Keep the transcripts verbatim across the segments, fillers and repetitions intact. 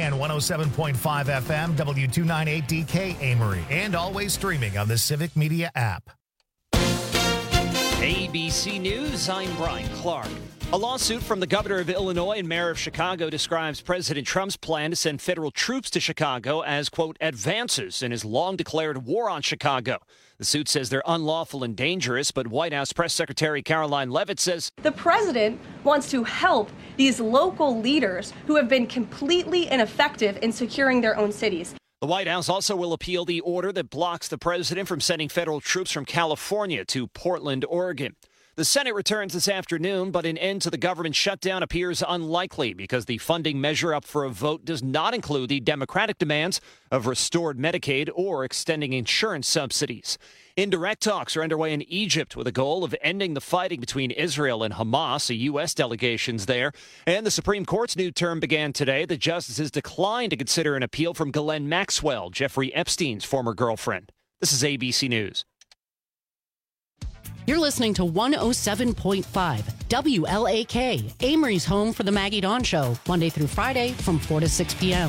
and one oh seven point five F M, W two ninety-eight D K Amory, and always streaming on the Civic Media app. A B C News, I'm Brian Clark. A lawsuit from the governor of Illinois and mayor of Chicago describes President Trump's plan to send federal troops to Chicago as, quote, advances in his long-declared war on Chicago. The suit says they're unlawful and dangerous, but White House Press Secretary Caroline Leavitt says the president wants to help these local leaders who have been completely ineffective in securing their own cities. The White House also will appeal the order that blocks the president from sending federal troops from California to Portland, Oregon. The Senate returns this afternoon, but an end to the government shutdown appears unlikely because the funding measure up for a vote does not include the Democratic demands of restored Medicaid or extending insurance subsidies. Indirect talks are underway in Egypt with a goal of ending the fighting between Israel and Hamas. A U S delegation's there. And the Supreme Court's new term began today. The justices declined to consider an appeal from Ghislaine Maxwell, Jeffrey Epstein's former girlfriend. This is A B C News. You're listening to one oh seven point five W L A K, Amory's home for the Maggie Dawn Show, Monday through Friday from four to six p.m.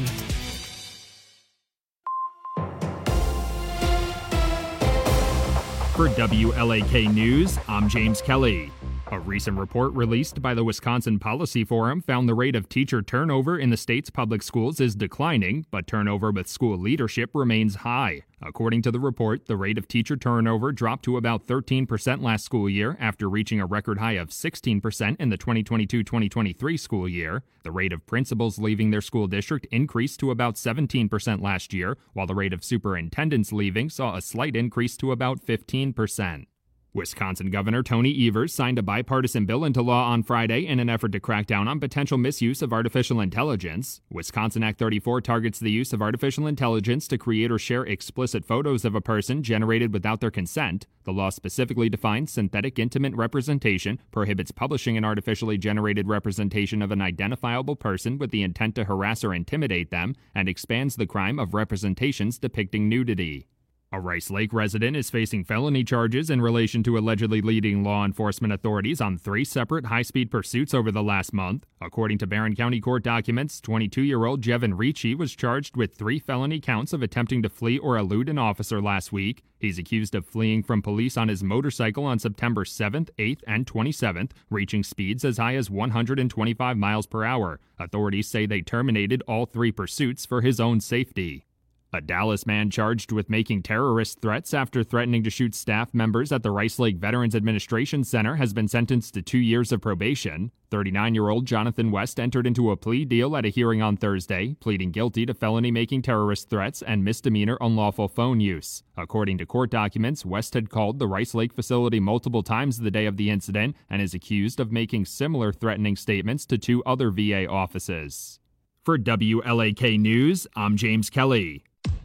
For W L A K News, I'm James Kelly. A recent report released by the Wisconsin Policy Forum found the rate of teacher turnover in the state's public schools is declining, but turnover with school leadership remains high. According to the report, the rate of teacher turnover dropped to about thirteen percent last school year after reaching a record high of sixteen percent in the twenty twenty-two twenty twenty-three school year. The rate of principals leaving their school district increased to about seventeen percent last year, while the rate of superintendents leaving saw a slight increase to about fifteen percent. Wisconsin Governor Tony Evers signed a bipartisan bill into law on Friday in an effort to crack down on potential misuse of artificial intelligence. Wisconsin Act thirty-four targets the use of artificial intelligence to create or share explicit photos of a person generated without their consent. The law specifically defines synthetic intimate representation, prohibits publishing an artificially generated representation of an identifiable person with the intent to harass or intimidate them, and expands the crime of representations depicting nudity. A Rice Lake resident is facing felony charges in relation to allegedly leading law enforcement authorities on three separate high-speed pursuits over the last month. According to Barron County court documents, twenty-two-year-old Jevin Ricci was charged with three felony counts of attempting to flee or elude an officer last week. He's accused of fleeing from police on his motorcycle on September seventh, eighth, and twenty-seventh, reaching speeds as high as one hundred twenty-five miles per hour. Authorities say they terminated all three pursuits for his own safety. A Dallas man charged with making terrorist threats after threatening to shoot staff members at the Rice Lake Veterans Administration Center has been sentenced to two years of probation. thirty-nine-year-old Jonathan West entered into a plea deal at a hearing on Thursday, pleading guilty to felony making terrorist threats and misdemeanor unlawful phone use. According to court documents, West had called the Rice Lake facility multiple times the day of the incident and is accused of making similar threatening statements to two other V A offices. For W L A K News, I'm James Kelly.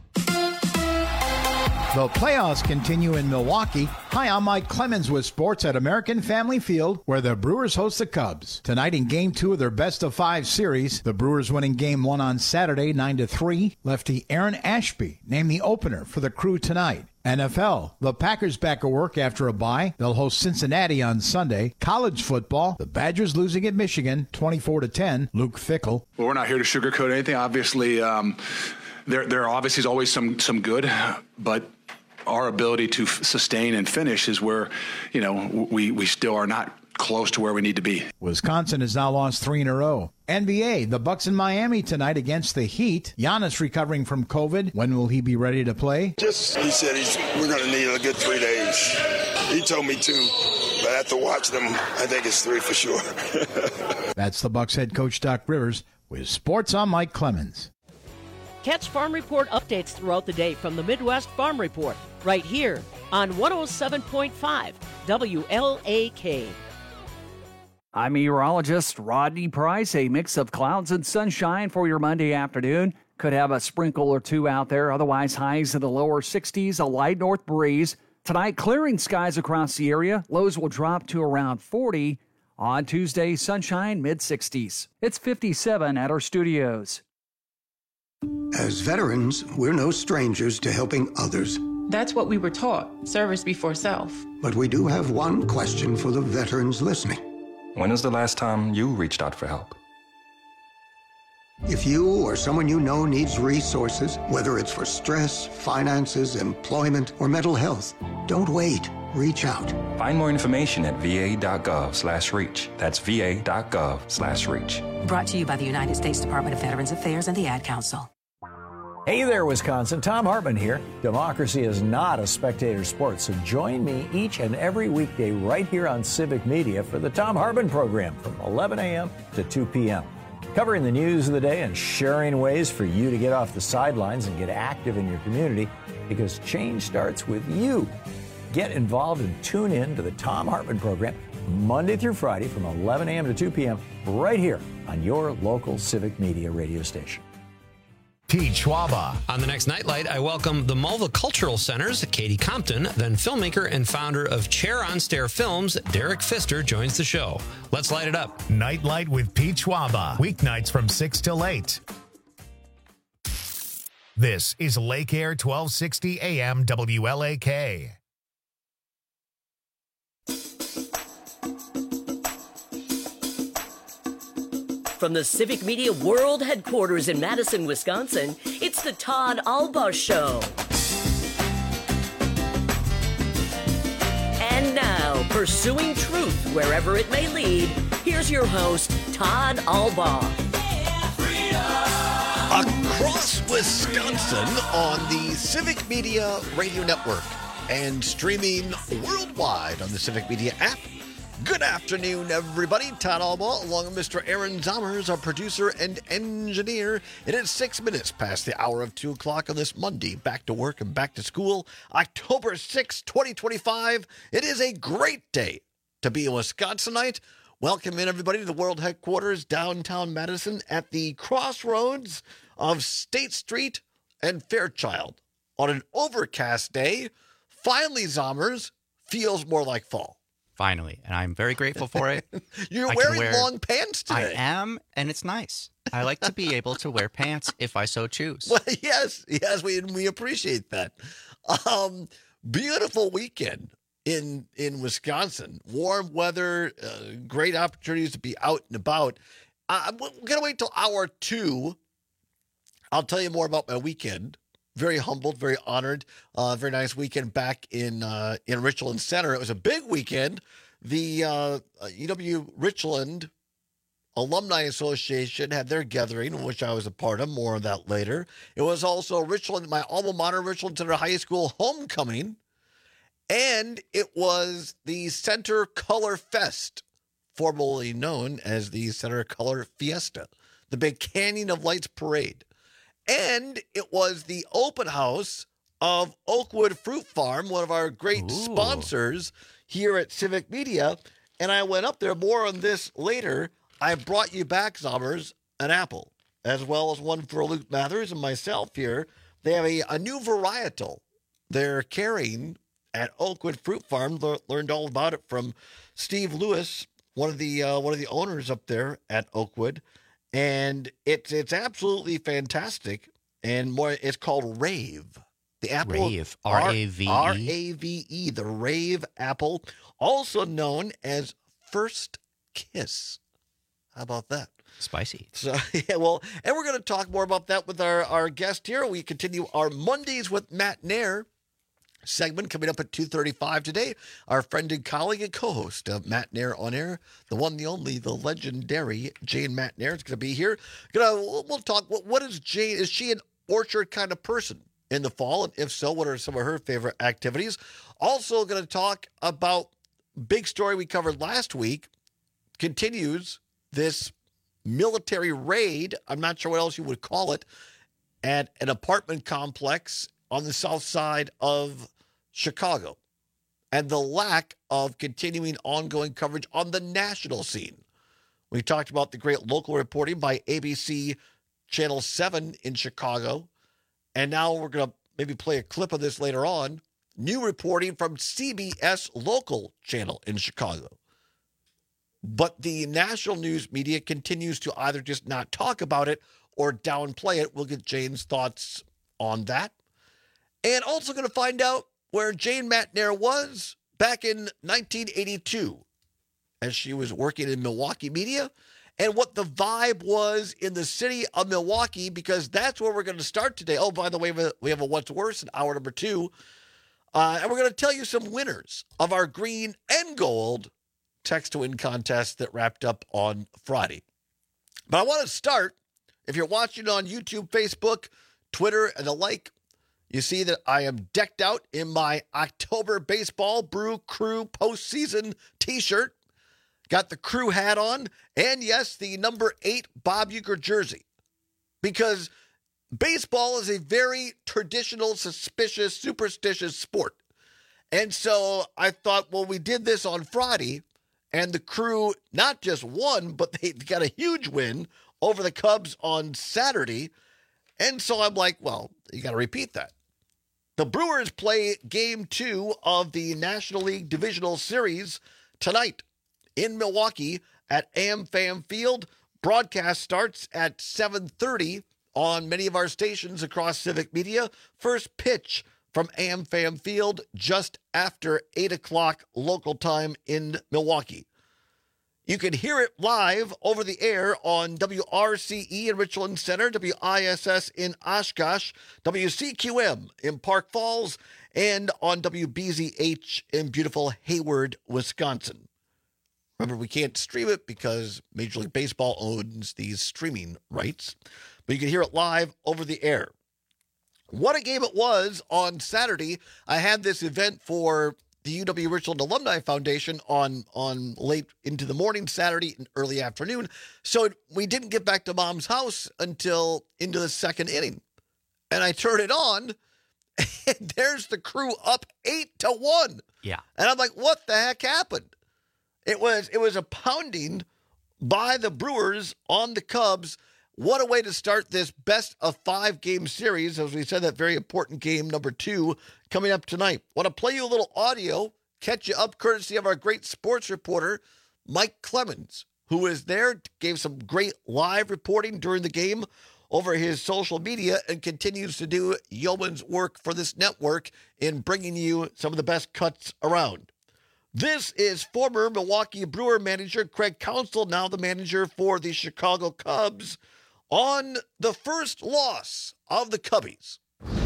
The playoffs continue in Milwaukee. Hi, I'm Mike Clemens with sports at American Family Field, where the Brewers host the Cubs. Tonight in Game two of their best-of-five series, the Brewers winning Game one on Saturday, nine to three. Lefty Aaron Ashby named the opener for the Crew tonight. N F L, the Packers back at work after a bye. They'll host Cincinnati on Sunday. College football, the Badgers losing at Michigan, twenty-four to ten. Luke Fickell. Well, we're not here to sugarcoat anything. Obviously, um, there there obviously is always some some good, but our ability to f- sustain and finish is where, you know, we, we still are not close to where we need to be. Wisconsin has now lost three in a row. N B A, the Bucks in Miami tonight against the Heat. Giannis recovering from COVID. When will he be ready to play? Just, he said he's, we're going to need a good three days. He told me two, but after watching them, I think it's three for sure. That's the Bucks head coach Doc Rivers. With sports, I'm Mike Clemens. Catch Farm Report updates throughout the day from the Midwest Farm Report, right here on one oh seven point five W L A K. I'm meteorologist Rodney Price. A mix of clouds and sunshine for your Monday afternoon. Could have a sprinkle or two out there. Otherwise, highs in the lower sixties, a light north breeze. Tonight, clearing skies across the area. Lows will drop to around forty. On Tuesday, sunshine, mid-sixties. It's fifty-seven at our studios. As veterans, we're no strangers to helping others. That's what we were taught, service before self. But we do have one question for the veterans listening. When was the last time you reached out for help? If you or someone you know needs resources, whether it's for stress, finances, employment, or mental health, don't wait. Reach out. Find more information at va.gov slash reach. That's va.gov slash reach. Brought to you by the United States Department of Veterans Affairs and the Ad Council. Hey there, Wisconsin. Tom Hartman here. Democracy is not a spectator sport, so join me each and every weekday right here on Civic Media for the Tom Hartman program from eleven a.m. to two p.m. Covering the news of the day and sharing ways for you to get off the sidelines and get active in your community, because change starts with you. Get involved and tune in to the Tom Hartman program Monday through Friday from eleven a.m. to two p.m. right here on your local Civic Media radio station. Pete Schwaba. On the next Nightlight, I welcome the Mulva Cultural Center's Katie Compton, then filmmaker and founder of Chair on Stair Films, Derek Pfister, joins the show. Let's light it up. Nightlight with Pete Schwaba. Weeknights from six till eight. This is Lake Air twelve sixty A M W L A K. From the Civic Media World Headquarters in Madison, Wisconsin, it's the Todd Albaugh Show. And now, pursuing truth wherever it may lead, here's your host, Todd Albaugh. Across Wisconsin on the Civic Media Radio Network and streaming worldwide on the Civic Media app. Good afternoon, everybody. Todd Albaugh, along with Mister Aaron Zommers, our producer and engineer. It is six minutes past the hour of two o'clock on this Monday. Back to work and back to school. October sixth, twenty twenty-five. It is a great day to be a Wisconsinite. Welcome in, everybody, to the world headquarters, downtown Madison, at the crossroads of State Street and Fairchild. On an overcast day, finally, Zommers, feels more like fall. Finally, and I'm very grateful for it. You're I wearing wear, long pants today. I am, and it's nice. I like to be able to wear pants if I so choose. Well, yes, yes, we we appreciate that. Um, beautiful weekend in in Wisconsin. Warm weather, uh, great opportunities to be out and about. Uh, we're going to wait till hour two. I'll tell you more about my weekend. Very humbled, very honored. Uh, very nice weekend back in uh, in Richland Center. It was a big weekend. The uh, U W Richland Alumni Association had their gathering, which I was a part of. More of that later. It was also Richland, my alma mater, Richland Center High School homecoming. And it was the Center Color Fest, formerly known as the Center Color Fiesta, the big Canyon of Lights parade. And it was the open house of Oakwood Fruit Farm, one of our great Ooh. sponsors here at Civic Media. And I went up there. More on this later. I brought you back, Zommers, an apple, as well as one for Luke Mathers and myself here. They have a, a new varietal they're carrying at Oakwood Fruit Farm. Le- learned all about it from Steve Lewis, one of the uh, one of the owners up there at Oakwood. And it's it's absolutely fantastic, and more. It's called Rave. The apple, Rave, R A V E, R A V E, the Rave apple, also known as First Kiss. How about that? Spicy. So yeah, well, and we're going to talk more about that with our our guest here. We continue our Mondays with Matt Nair segment coming up at two thirty-five today. Our friend and colleague and co-host of Matt Nair on Air, the one, the only, the legendary Jane Matt Nair is going to be here. Gonna we'll talk. What, what is Jane? Is she an orchard kind of person in the fall? And if so, what are some of her favorite activities? Also, going to talk about big story we covered last week. Continues this military raid. I'm not sure what else you would call it, at an apartment complex on the south side of Chicago, and the lack of continuing ongoing coverage on the national scene. We talked about the great local reporting by A B C Channel seven in Chicago, and now we're going to maybe play a clip of this later on. New reporting from C B S local channel in Chicago. But the national news media continues to either just not talk about it or downplay it. We'll get Jane's thoughts on that. And also going to find out where Jane Matt Nair was back in nineteen eighty-two as she was working in Milwaukee media and what the vibe was in the city of Milwaukee, because that's where we're going to start today. Oh, by the way, we have a What's Worse in hour number two. Uh, and we're going to tell you some winners of our green and gold text to win contest that wrapped up on Friday. But I want to start, if you're watching on YouTube, Facebook, Twitter, and the like, you see that I am decked out in my October Baseball Brew Crew postseason t-shirt. Got the crew hat on, and yes, the number eight Bob Uecker jersey. Because baseball is a very traditional, suspicious, superstitious sport. And so I thought, well, we did this on Friday, and the crew not just won, but they got a huge win over the Cubs on Saturday. And so I'm like, well, you got to repeat that. The Brewers play game two of the National League Divisional Series tonight in Milwaukee at AmFam Field. Broadcast starts at seven thirty on many of our stations across Civic Media. First pitch from AmFam Field just after eight o'clock local time in Milwaukee. You can hear it live over the air on W R C E in Richland Center, W I S S in Oshkosh, W C Q M in Park Falls, and on W B Z H in beautiful Hayward, Wisconsin. Remember, we can't stream it because Major League Baseball owns these streaming rights, but you can hear it live over the air. What a game it was on Saturday. I had this event for the U W-Richland Alumni Foundation on, on late into the morning Saturday and early afternoon, so it, we didn't get back to Mom's house until into the second inning. And I turn it on, and there's the crew up eight to one. Yeah. And I'm like, what the heck happened? It was it was a pounding by the Brewers on the Cubs. What a way to start this best of five game series. As we said, that very important game number two coming up tonight. Want to play you a little audio, catch you up courtesy of our great sports reporter, Mike Clemens, who was there, gave some great live reporting during the game over his social media and continues to do yeoman's work for this network in bringing you some of the best cuts around. This is former Milwaukee Brewer manager Craig Counsell, now the manager for the Chicago Cubs, on the first loss of the Cubbies.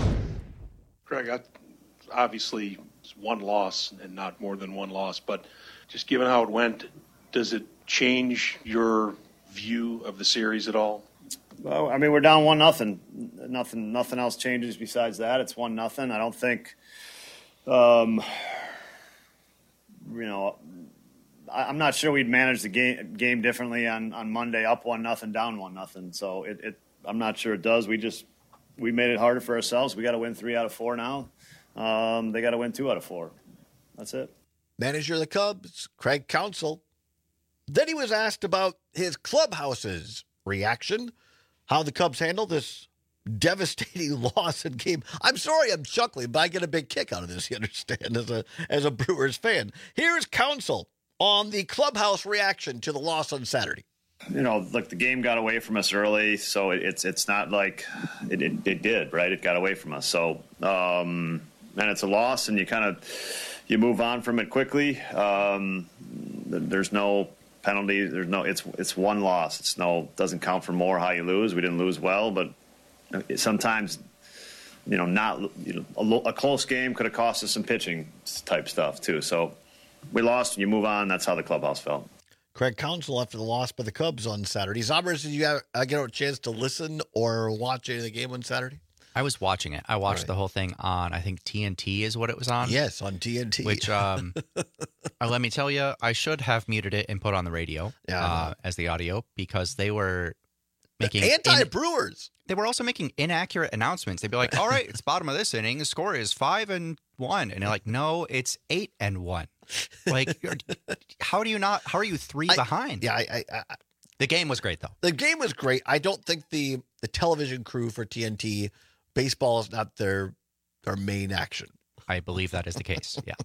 Craig, I, obviously it's one loss and not more than one loss, but just given how it went, does it change your view of the series at all? Well, I mean, we're down one nothing. Nothing, nothing else changes besides that. It's one nothing. I don't think. Um, You know, I'm not sure we'd manage the game game differently on, on Monday, up one nothing, down one nothing. So it, it, I'm not sure it does. We just we made it harder for ourselves. We got to win three out of four now. Um, they got to win two out of four. That's it. Manager of the Cubs, Craig Counsell. Then he was asked about his clubhouse's reaction, how the Cubs handled this devastating loss in game. I'm sorry I'm chuckling, but I get a big kick out of this, you understand, as a as a Brewers fan. Here's Counsell on the clubhouse reaction to the loss on Saturday. You know, look, the game got away from us early, so it, it's it's not like it, it, it did, right? It got away from us. So, um, and it's a loss, and you kind of you move on from it quickly. Um, there's no penalty. There's no. It's it's one loss. It's no doesn't count for more how you lose. We didn't lose well, but sometimes, you know, not you know, a, a close game could have cost us some pitching type stuff too. So we lost, and you move on. That's how the clubhouse felt. Craig Counsell after the loss by the Cubs on Saturday. Zombers, did you have, uh, get a chance to listen or watch any of the game on Saturday? I was watching it. I watched right. the whole thing on, I think T N T is what it was on. Yes, on T N T. Which, um, uh, let me tell you, I should have muted it and put on the radio yeah, uh, as the audio because they were making anti-Brewers. In, they were also making inaccurate announcements. They'd be like, "All right, it's bottom of this inning. The score is five and one," and they're like, "No, it's eight and one." Like, how do you not? How are you three I, behind? Yeah, I, I, I, the game was great though. The game was great. I don't think the the television crew for T N T, baseball is not their their main action. I believe that is the case. Yeah.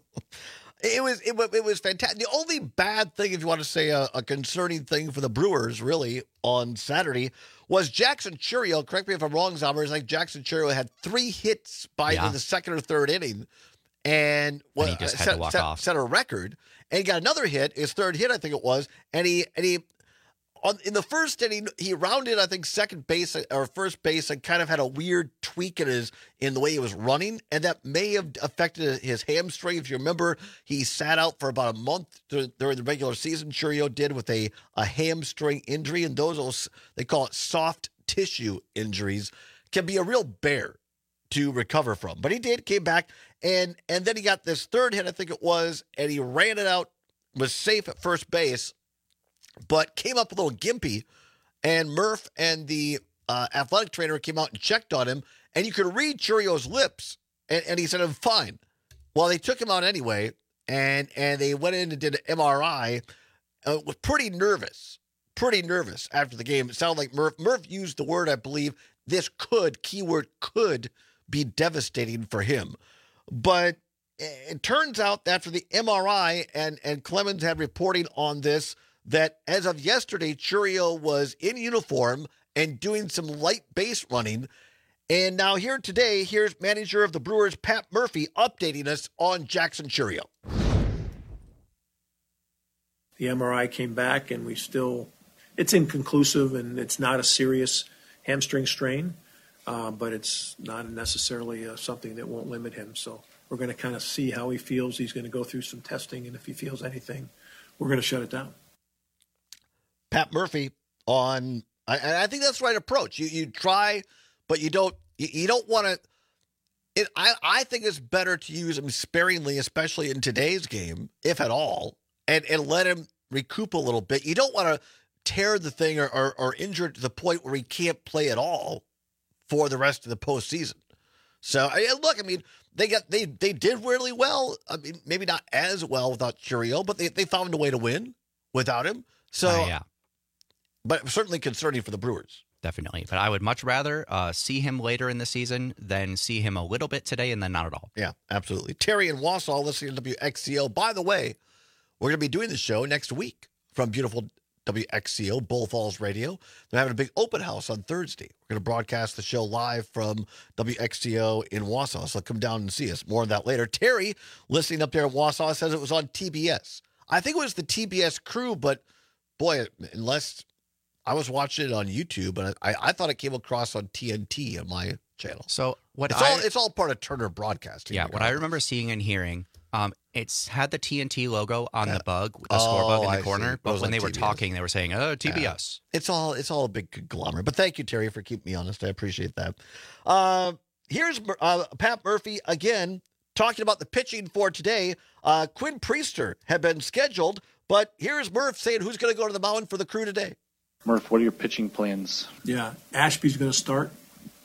It was it, it was fantastic. The only bad thing, if you want to say a, a concerning thing for the Brewers, really, on Saturday was Jackson Chourio. Correct me if I'm wrong, Zombers. Like Jackson Chourio had three hits by yeah. the second or third inning, and, well, and he just uh, had set, to walk set, off. set a record. And he got another hit, his third hit, I think it was, and he and he on in the first inning, he rounded, I think, second base or first base and kind of had a weird tweak in his in the way he was running, and that may have affected his hamstring. If you remember, he sat out for about a month during the regular season. Chourio did with a, a hamstring injury, and those, they call it soft tissue injuries, can be a real bear to recover from. But he did, came back, and and then he got this third hit, I think it was, and he ran it out, was safe at first base, but came up a little gimpy, and Murph and the uh, athletic trainer came out and checked on him, and you could read Chourio's lips, and, and he said, I'm fine. Well, they took him out anyway, and and they went in and did an M R I, uh, was pretty nervous, pretty nervous after the game. It sounded like Murph, Murph used the word, I believe, this could, keyword could, be devastating for him. But it turns out that after the M R I, and, and Clemens had reporting on this, that as of yesterday, Chourio was in uniform and doing some light base running. And now here today, here's manager of the Brewers, Pat Murphy, updating us on Jackson Chourio. The M R I came back, and we still, it's inconclusive, and it's not a serious hamstring strain, uh, but it's not necessarily uh, something that won't limit him. So we're going to kind of see how he feels. He's going to go through some testing, and if he feels anything, we're going to shut it down. Pat Murphy on, and I think that's the right approach. You you try, but you don't you, you don't want to. It I I think it's better to use him sparingly, especially in today's game, if at all, and and let him recoup a little bit. You don't want to tear the thing or, or or injure it to the point where he can't play at all for the rest of the postseason. So I, look, I mean, they got they they did really well. I mean, maybe not as well without Chourio, but they they found a way to win without him. So uh, yeah. But certainly concerning for the Brewers. Definitely. But I would much rather uh, see him later in the season than see him a little bit today and then not at all. Yeah, absolutely. Terry in Wausau listening to W X C O. By the way, we're going to be doing the show next week from beautiful W X C O, Bull Falls Radio. They're having a big open house on Thursday. We're going to broadcast the show live from W X C O in Wausau, so come down and see us. More on that later. Terry, listening up there in Wausau, says it was on T B S. I think it was the T B S crew, but boy, unless I was watching it on YouTube, and I, I thought it came across on T N T on my channel. So what it's I, all it's all part of Turner Broadcasting. Yeah, what I remember seeing and hearing, um, it's had the T N T logo on yeah. the bug, the oh, score bug in the I corner. See. But when they T B S. were talking, they were saying, "Oh, T B S." Yeah. It's all it's all a big conglomerate. But thank you, Terry, for keeping me honest. I appreciate that. Uh, here's uh, Pat Murphy again talking about the pitching for today. Uh, Quinn Priester had been scheduled, but here's Murph saying who's going to go to the mound for the Crew today. Murph, what are your pitching plans? Yeah, Ashby's going to start.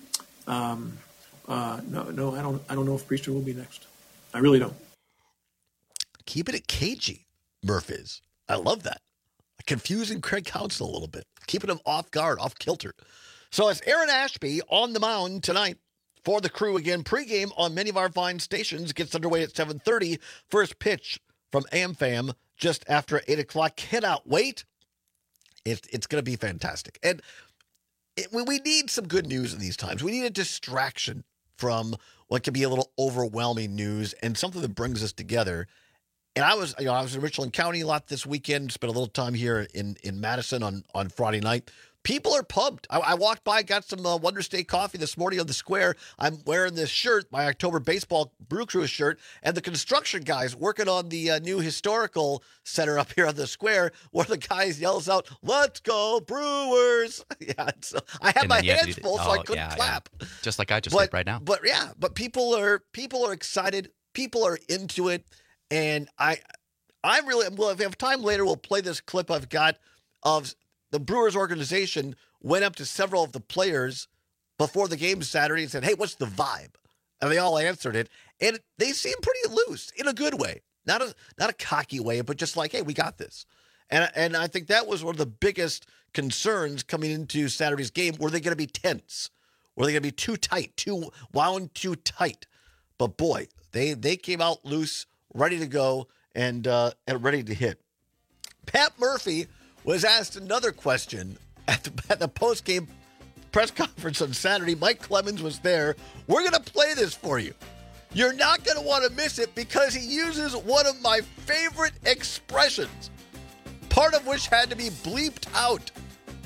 Um, uh, no, no, I don't. I don't know if Priester will be next. I really don't. Keep it at cagey, Murph is. I love that. Confusing Craig Counsell a little bit, keeping him off guard, off kilter. So it's Aaron Ashby on the mound tonight for the Crew again. Pregame on many of our fine stations gets underway at seven thirty. First pitch from AmFam just after eight o'clock. Cannot wait. It's, it's going to be fantastic. And it, we, we need some good news in these times. We need a distraction from what can be a little overwhelming news and something that brings us together. And I was, you know, I was in Richland County a lot this weekend, spent a little time here in, in Madison on, on Friday night. People are pumped. I, I walked by, got some uh, Wonder State coffee this morning on the square. I'm wearing this shirt, my October Baseball Brew Crew shirt, and the construction guys working on the uh, new historical center up here on the square, where the guys yells out, "Let's go Brewers!" Yeah, so I had And my then you have to hands do the- full, so I oh, couldn't yeah, clap. yeah. Just like I just But, did right now. but yeah, but people are people are excited. People are into it, and I, I'm really well. If we have time later, we'll play this clip I've got of the Brewers organization went up to several of the players before the game Saturday and said, "Hey, what's the vibe?" And they all answered it, and they seem pretty loose in a good way, not a not a cocky way, but just like, "Hey, we got this." And and I think that was one of the biggest concerns coming into Saturday's game. Were they going to be tense? Were they going to be too tight, too wound too tight? But boy, they they came out loose, ready to go, and uh, and ready to hit. Pat Murphy was asked another question at the, at the post-game press conference on Saturday. Mike Clemens was there. We're going to play this for you. You're not going to want to miss it because he uses one of my favorite expressions, part of which had to be bleeped out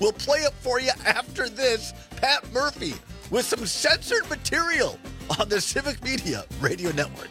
We'll play it for you after this. Pat Murphy with some censored material on the Civic Media Radio Network.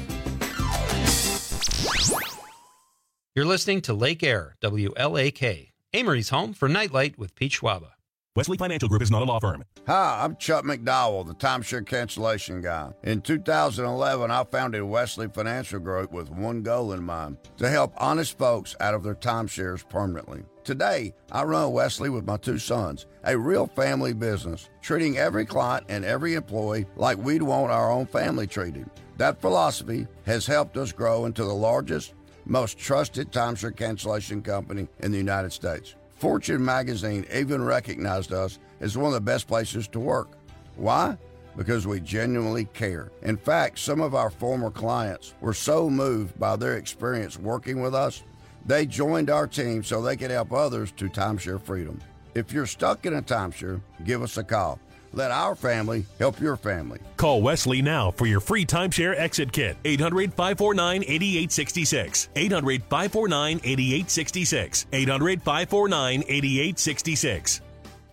You're listening to Lake Air, W L A K, Amory's home for Nightlight with Pete Schwaba. Wesley Financial Group is not a law firm. Hi, I'm Chuck McDowell, the timeshare cancellation guy. In two thousand eleven, I founded Wesley Financial Group with one goal in mind, to help honest folks out of their timeshares permanently. Today, I run Wesley with my two sons, a real family business, treating every client and every employee like we'd want our own family treated. That philosophy has helped us grow into the largest, most trusted timeshare cancellation company in the United States. Fortune magazine even recognized us as one of the best places to work. Why? Because we genuinely care. In fact, some of our former clients were so moved by their experience working with us, they joined our team so they could help others to timeshare freedom. If you're stuck in a timeshare, give us a call. Let our family help your family. Call Wesley now for your free timeshare exit kit. eight hundred, five four nine, eight eight six six. eight hundred, five four nine, eight eight six six. eight hundred, five four nine, eight eight six six.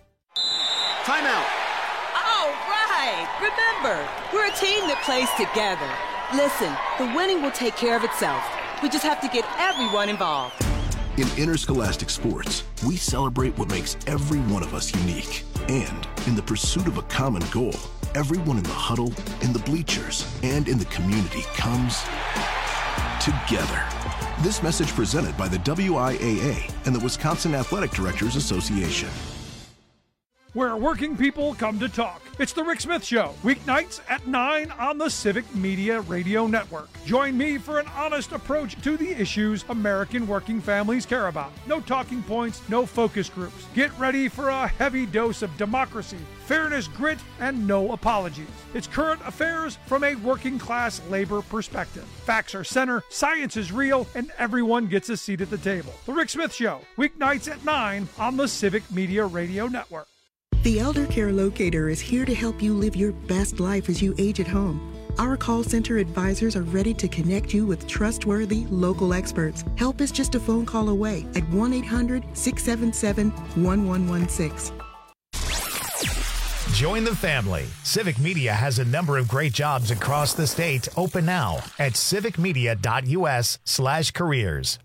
Timeout. All right. Remember, we're a team that plays together. Listen, the winning will take care of itself. We just have to get everyone involved. In interscholastic sports, we celebrate what makes every one of us unique. And in the pursuit of a common goal, everyone in the huddle, in the bleachers, and in the community comes together. This message presented by the W I A A and the Wisconsin Athletic Directors Association. Where working people come to talk. It's the Rick Smith Show, weeknights at nine on the Civic Media Radio Network. Join me for an honest approach to the issues American working families care about. No talking points, no focus groups. Get ready for a heavy dose of democracy, fairness, grit, and no apologies. It's current affairs from a working class labor perspective. Facts are center, science is real, and everyone gets a seat at the table. The Rick Smith Show, weeknights at nine on the Civic Media Radio Network. The Elder Care Locator is here to help you live your best life as you age at home. Our call center advisors are ready to connect you with trustworthy local experts. Help is just a phone call away at one eight hundred, six seven seven, one one one six. Join the family. Civic Media has a number of great jobs across the state open now at civicmedia.us slash careers.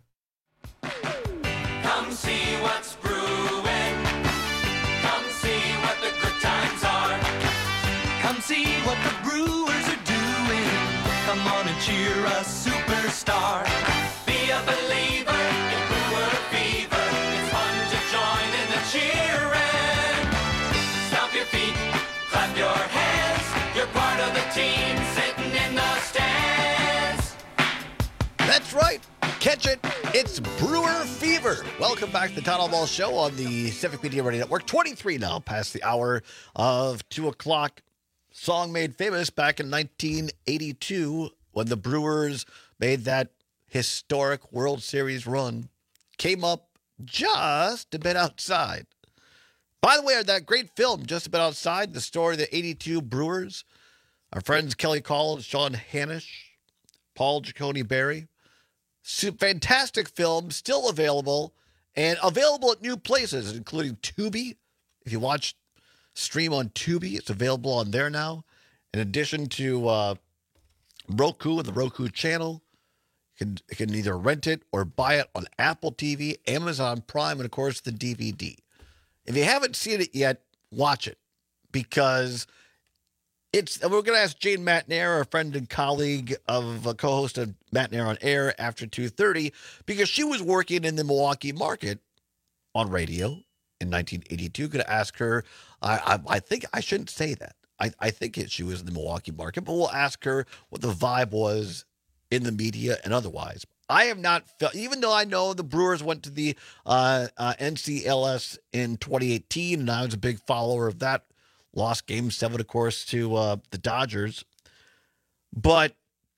Come see what's brewing. Come see what the good times are. Come see what the Brewers are doing. Come on and cheer a superstar. Be a believer in Brewer Fever. It's fun to join in the cheering. Stomp your feet, clap your hands. You're part of the team sitting in the stands. That's right. Catch it. It's Brewer Fever. Welcome back to the Town Hall Ball Show on the Civic Media Radio Network. twenty-three now, past the hour of two o'clock. Song made famous back in nineteen eighty-two when the Brewers made that historic World Series run. Came up just a bit outside. By the way, that great film, Just a Bit Outside, the story of the eighty-two Brewers. Our friends Kelly Collins, Sean Hanisch, Paul Giacone Berry. Fantastic film, still available, and available at new places, including Tubi. If you watch stream on Tubi, it's available on there now. In addition to uh, Roku and the Roku channel, you can, you can either rent it or buy it on Apple T V, Amazon Prime, and, of course, the D V D. If you haven't seen it yet, watch it, because it's. We're going to ask Jane Matnair, our friend and colleague of uh, co-host of Matnair on Air after two thirty, because she was working in the Milwaukee market on radio in nineteen eighty-two. Going to ask her. I, I, I think I shouldn't say that. I, I think it, she was in the Milwaukee market, but we'll ask her what the vibe was in the media and otherwise. I have not felt, even though I know the Brewers went to the uh, uh, N C L S in twenty eighteen, and I was a big follower of that. Lost game seven, of course, to uh, the Dodgers. But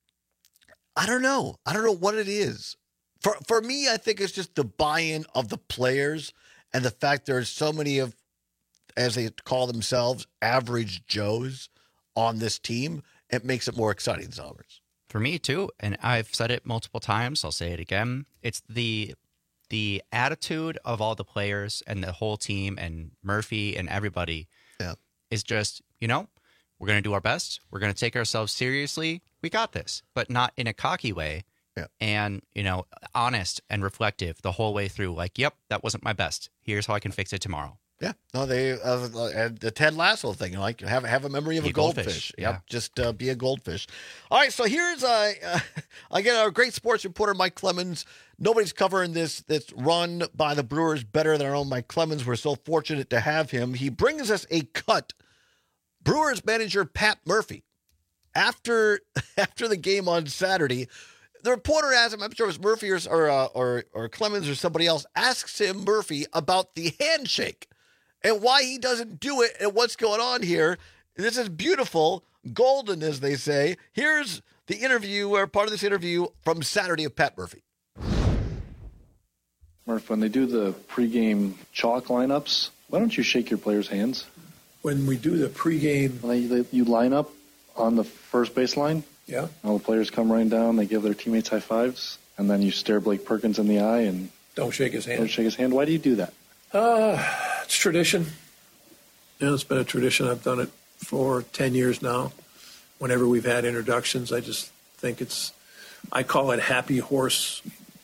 I don't know. I don't know what it is. For for me, I think it's just the buy-in of the players and the fact there's so many of, as they call themselves, average Joes on this team. It makes it more exciting, Zommers. For me, too, and I've said it multiple times, I'll say it again, it's the the attitude of all the players and the whole team and Murphy and everybody yeah. is just, you know, we're going to do our best. We're going to take ourselves seriously. We got this, but not in a cocky way. Yeah. And, you know, honest and reflective the whole way through. Like, yep, that wasn't my best. Here's how I can fix it tomorrow. Yeah, no, they uh, the Ted Lasso thing, like have have a memory of Be a a goldfish. goldfish, Yep, yeah. just uh, be a goldfish. All right, so here's uh, uh, again our great sports reporter Mike Clemens. Nobody's covering this this run by the Brewers better than our own Mike Clemens. We're so fortunate to have him. He brings us a cut. Brewers manager Pat Murphy, after after the game on Saturday. The reporter asks him, I'm sure it was Murphy or or, uh, or or Clemens or somebody else, asks him, Murphy, about the handshake and why he doesn't do it and what's going on here. This is beautiful, golden, as they say. Here's the interview, or part of this interview from Saturday of Pat Murphy. Murph, when they do the pregame chalk lineups, why don't you shake your players' hands? When we do the pregame... When they, you line up on the first baseline, yeah, all the players come running down, they give their teammates high fives, and then you stare Blake Perkins in the eye and... Don't shake his hand. Don't shake his hand. Why do you do that? Uh, it's tradition. You know, it's been a tradition. I've done it for ten years now. Whenever we've had introductions, I just think it's, I call it happy horse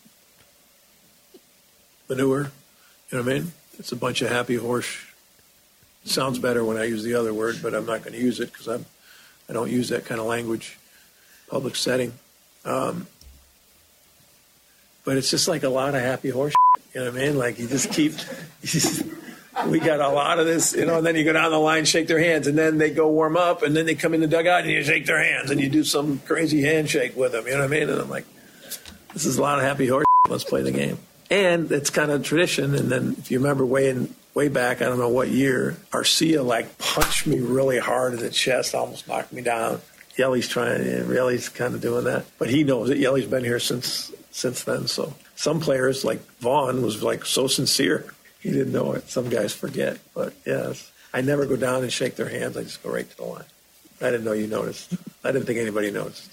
manure. You know what I mean? It's a bunch of happy horse. It sounds better when I use the other word, but I'm not going to use it because I'm, I don't use that kind of language, public setting. Um, but it's just like a lot of happy horse. You know what I mean? Like you just keep, you just, we got a lot of this, you know, and then you go down the line, shake their hands, and then they go warm up, and then they come in the dugout and you shake their hands and you do some crazy handshake with them. You know what I mean? And I'm like, this is a lot of happy horse. Let's play the game. And it's kind of tradition. And then if you remember way in, way back, I don't know what year, Arcia like punched me really hard in the chest, almost knocked me down. Yelly's trying, Yelly's kind of doing that, but he knows it. Yelly's been here since since then. So some players like Vaughn was like so sincere, he didn't know it. Some guys forget, but yes, I never go down and shake their hands. I just go right to the line. I didn't know you noticed. I didn't think anybody noticed.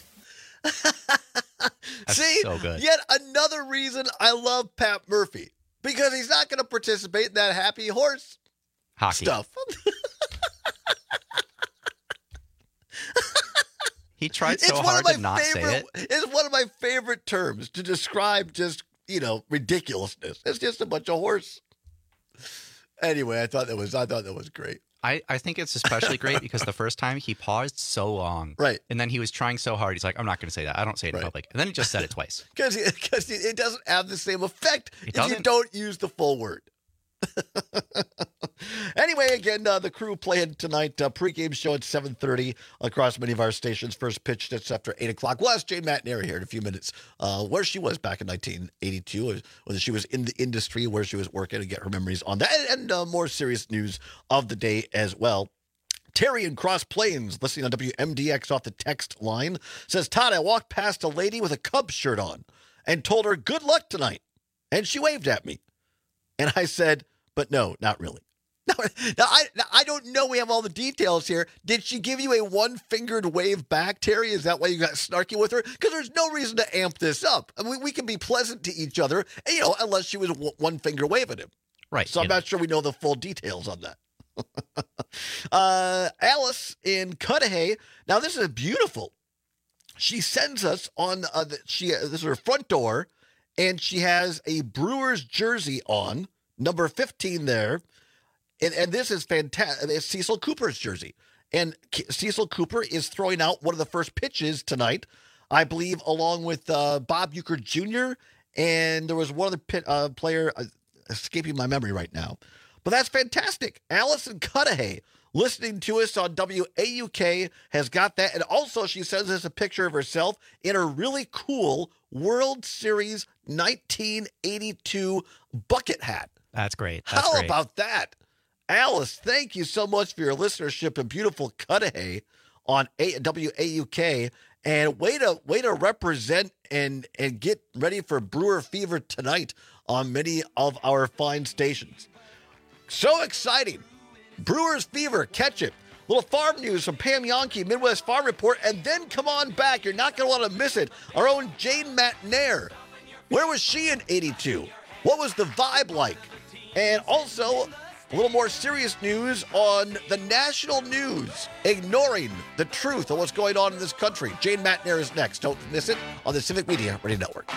See, so good. Yet another reason I love Pat Murphy, because he's not going to participate in that happy horse Hockey stuff. He tried so It's one hard of my to not favorite, say it. It's one of my favorite terms to describe just, you know, ridiculousness. It's just a bunch of horse. Anyway, I thought that was I thought that was great. I, I think it's especially great because the first time he paused so long. Right. And then he was trying so hard. He's like, I'm not going to say that. I don't say it in Right. public. And then he just said it twice. Because because it doesn't have the same effect It if you doesn't? don't use the full word. Anyway, again, uh, the Crew playing tonight. Uh, pregame show at seven thirty across many of our stations. First pitch that's after eight o'clock. We'll ask Jane McNair here in a few minutes uh, where she was back in nineteen eighty-two, whether she was in the industry, where she was working, and get her memories on that, and, and uh, more serious news of the day as well. Terry in Cross Plains, listening on W M D X off the text line, says, Todd, I walked past a lady with a Cubs shirt on and told her good luck tonight. And she waved at me. And I said, but no, not really. Now, now, I, now, I don't know. We have all the details here. Did she give you a one-fingered wave back, Terry? Is that why you got snarky with her? Because there's no reason to amp this up. I mean, we can be pleasant to each other, you know, unless she was w- one finger wave at him. Right. So I'm know. not sure we know the full details on that. uh, Alice in Cudahy. Now, this is beautiful. She sends us on, uh, the, she uh, this is her front door, and she has a Brewers jersey on, number fifteen there. And, and this is fantastic. It's Cecil Cooper's jersey. And K- Cecil Cooper is throwing out one of the first pitches tonight, I believe, along with uh, Bob Uecker Junior And there was one other pit, uh, player uh, escaping my memory right now. But that's fantastic. Allison Cudahy, listening to us on W A U K, has got that. And also she sends us a picture of herself in a really cool World Series nineteen eighty-two bucket hat. That's great. That's How great. about that? Alice, thank you so much for your listenership in beautiful Cudahy on a- W A U K. And way to way to represent and, and get ready for Brewer Fever tonight on many of our fine stations. So exciting. Brewers Fever, catch it. Little farm news from Pam Yonke, Midwest Farm Report, and then come on back. You're not going to want to miss it. Our own Jane McNair. Where was she in eighty-two? What was the vibe like? And also, a little more serious news on the national news, ignoring the truth of what's going on in this country. Jane Matner is next. Don't miss it on the Civic Media Radio Network.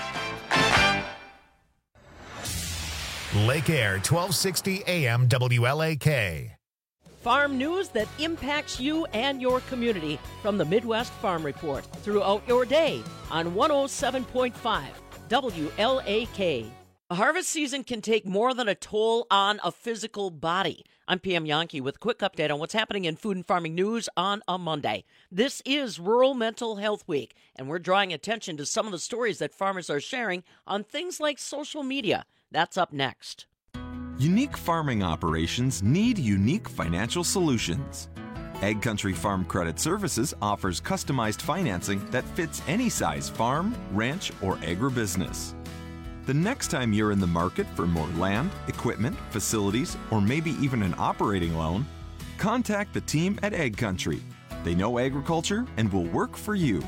Lake Air, twelve sixty A M W L A K. Farm news that impacts you and your community from the Midwest Farm Report throughout your day on one oh seven point five W L A K. A harvest season can take more than a toll on a physical body. I'm P M Yankee with a quick update on what's happening in food and farming news on a Monday. This is Rural Mental Health Week, and we're drawing attention to some of the stories that farmers are sharing on things like social media. That's up next. Unique farming operations need unique financial solutions. Ag Country Farm Credit Services offers customized financing that fits any size farm, ranch, or agribusiness. The next time you're in the market for more land, equipment, facilities, or maybe even an operating loan, contact the team at Ag Country. They know agriculture and will work for you.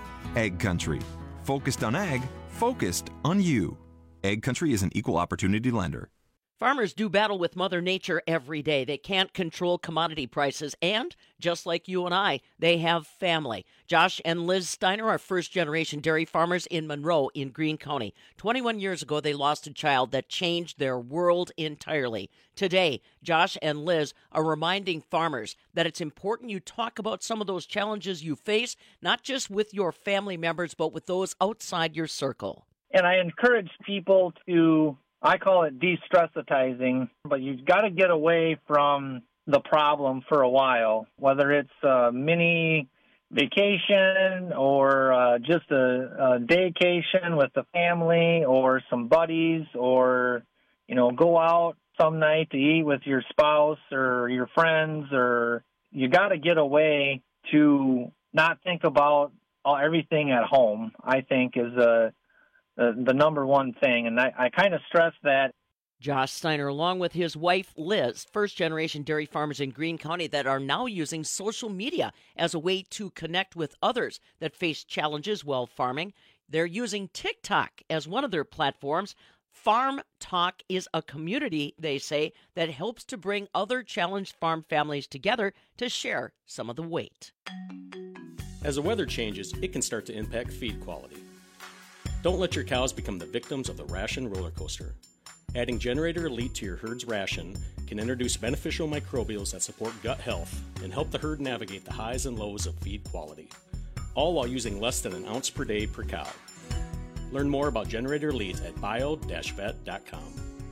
Ag Country. Focused on ag, focused on you. Ag Country is an equal opportunity lender. Farmers do battle with Mother Nature every day. They can't control commodity prices, and just like you and I, they have family. Josh and Liz Steiner are first-generation dairy farmers in Monroe in Greene County. twenty-one years ago, they lost a child that changed their world entirely. Today, Josh and Liz are reminding farmers that it's important you talk about some of those challenges you face, not just with your family members, but with those outside your circle. And I encourage people to, I call it de-stressitizing, but you've got to get away from the problem for a while, whether it's a mini vacation or uh, just a, a daycation with the family or some buddies, or, you know, go out some night to eat with your spouse or your friends, or you got to get away to not think about all, everything at home, I think is a The, the number one thing, and I, I kind of stress that. Josh Steiner, along with his wife, Liz, first-generation dairy farmers in Greene County that are now using social media as a way to connect with others that face challenges while farming. They're using TikTok as one of their platforms. Farm Talk is a community, they say, that helps to bring other challenged farm families together to share some of the weight. As the weather changes, it can start to impact feed quality. Don't let your cows become the victims of the ration roller coaster. Adding Generator Elite to your herd's ration can introduce beneficial microbials that support gut health and help the herd navigate the highs and lows of feed quality, all while using less than an ounce per day per cow. Learn more about Generator Elite at bio dash vet dot com.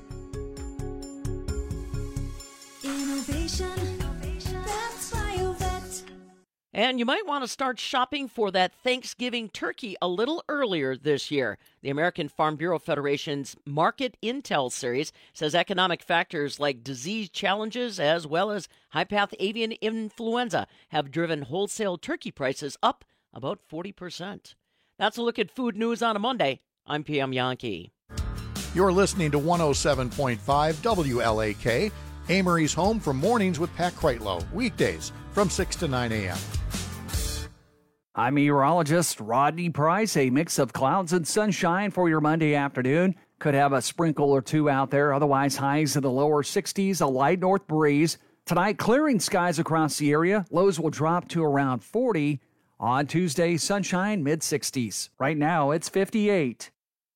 Innovation, that's BioVet. And you might want to start shopping for that Thanksgiving turkey a little earlier this year. The American Farm Bureau Federation's Market Intel series says economic factors like disease challenges as well as high-path avian influenza have driven wholesale turkey prices up about forty percent. That's a look at food news on a Monday. I'm P M Yankee. You're listening to one oh seven point five W L A K, Amory's Home for Mornings with Pat Kreitlow, weekdays from six to nine a.m. I'm meteorologist Rodney Price. A mix of clouds and sunshine for your Monday afternoon. Could have a sprinkle or two out there. Otherwise, highs in the lower sixties, a light north breeze. Tonight, clearing skies across the area. Lows will drop to around forty. On Tuesday, sunshine, mid-sixties. Right now, it's fifty-eight.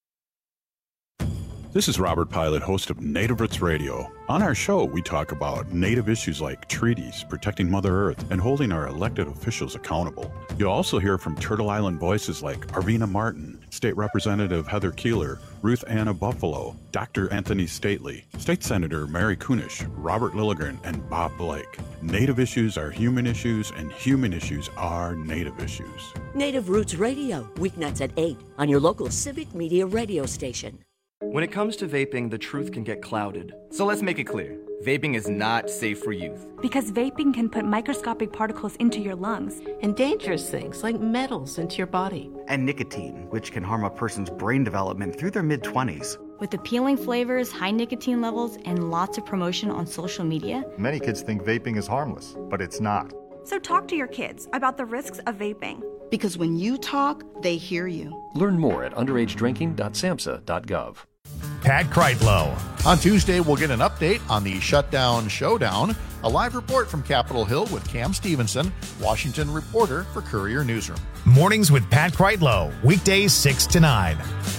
This is Robert Pilot, host of Native Roots Radio. On our show, we talk about Native issues like treaties, protecting Mother Earth, and holding our elected officials accountable. You'll also hear from Turtle Island voices like Arvina Martin, State Representative Heather Keeler, Ruth Anna Buffalo, Doctor Anthony Stately, State Senator Mary Kunish, Robert Lilligren, and Bob Blake. Native issues are human issues, and human issues are Native issues. Native Roots Radio, weeknights at eight on your local Civic Media radio station. When it comes to vaping, the truth can get clouded. So let's make it clear. Vaping is not safe for youth. Because vaping can put microscopic particles into your lungs. And dangerous things like metals into your body. And nicotine, which can harm a person's brain development through their mid-twenties. With appealing flavors, high nicotine levels, and lots of promotion on social media. Many kids think vaping is harmless, but it's not. So talk to your kids about the risks of vaping. Because when you talk, they hear you. Learn more at underage drinking dot samhsa dot gov. Pat Kreitlow. On Tuesday, we'll get an update on the shutdown showdown, a live report from Capitol Hill with Cam Stevenson, Washington reporter for Courier Newsroom. Mornings with Pat Kreitlow, weekdays six to nine.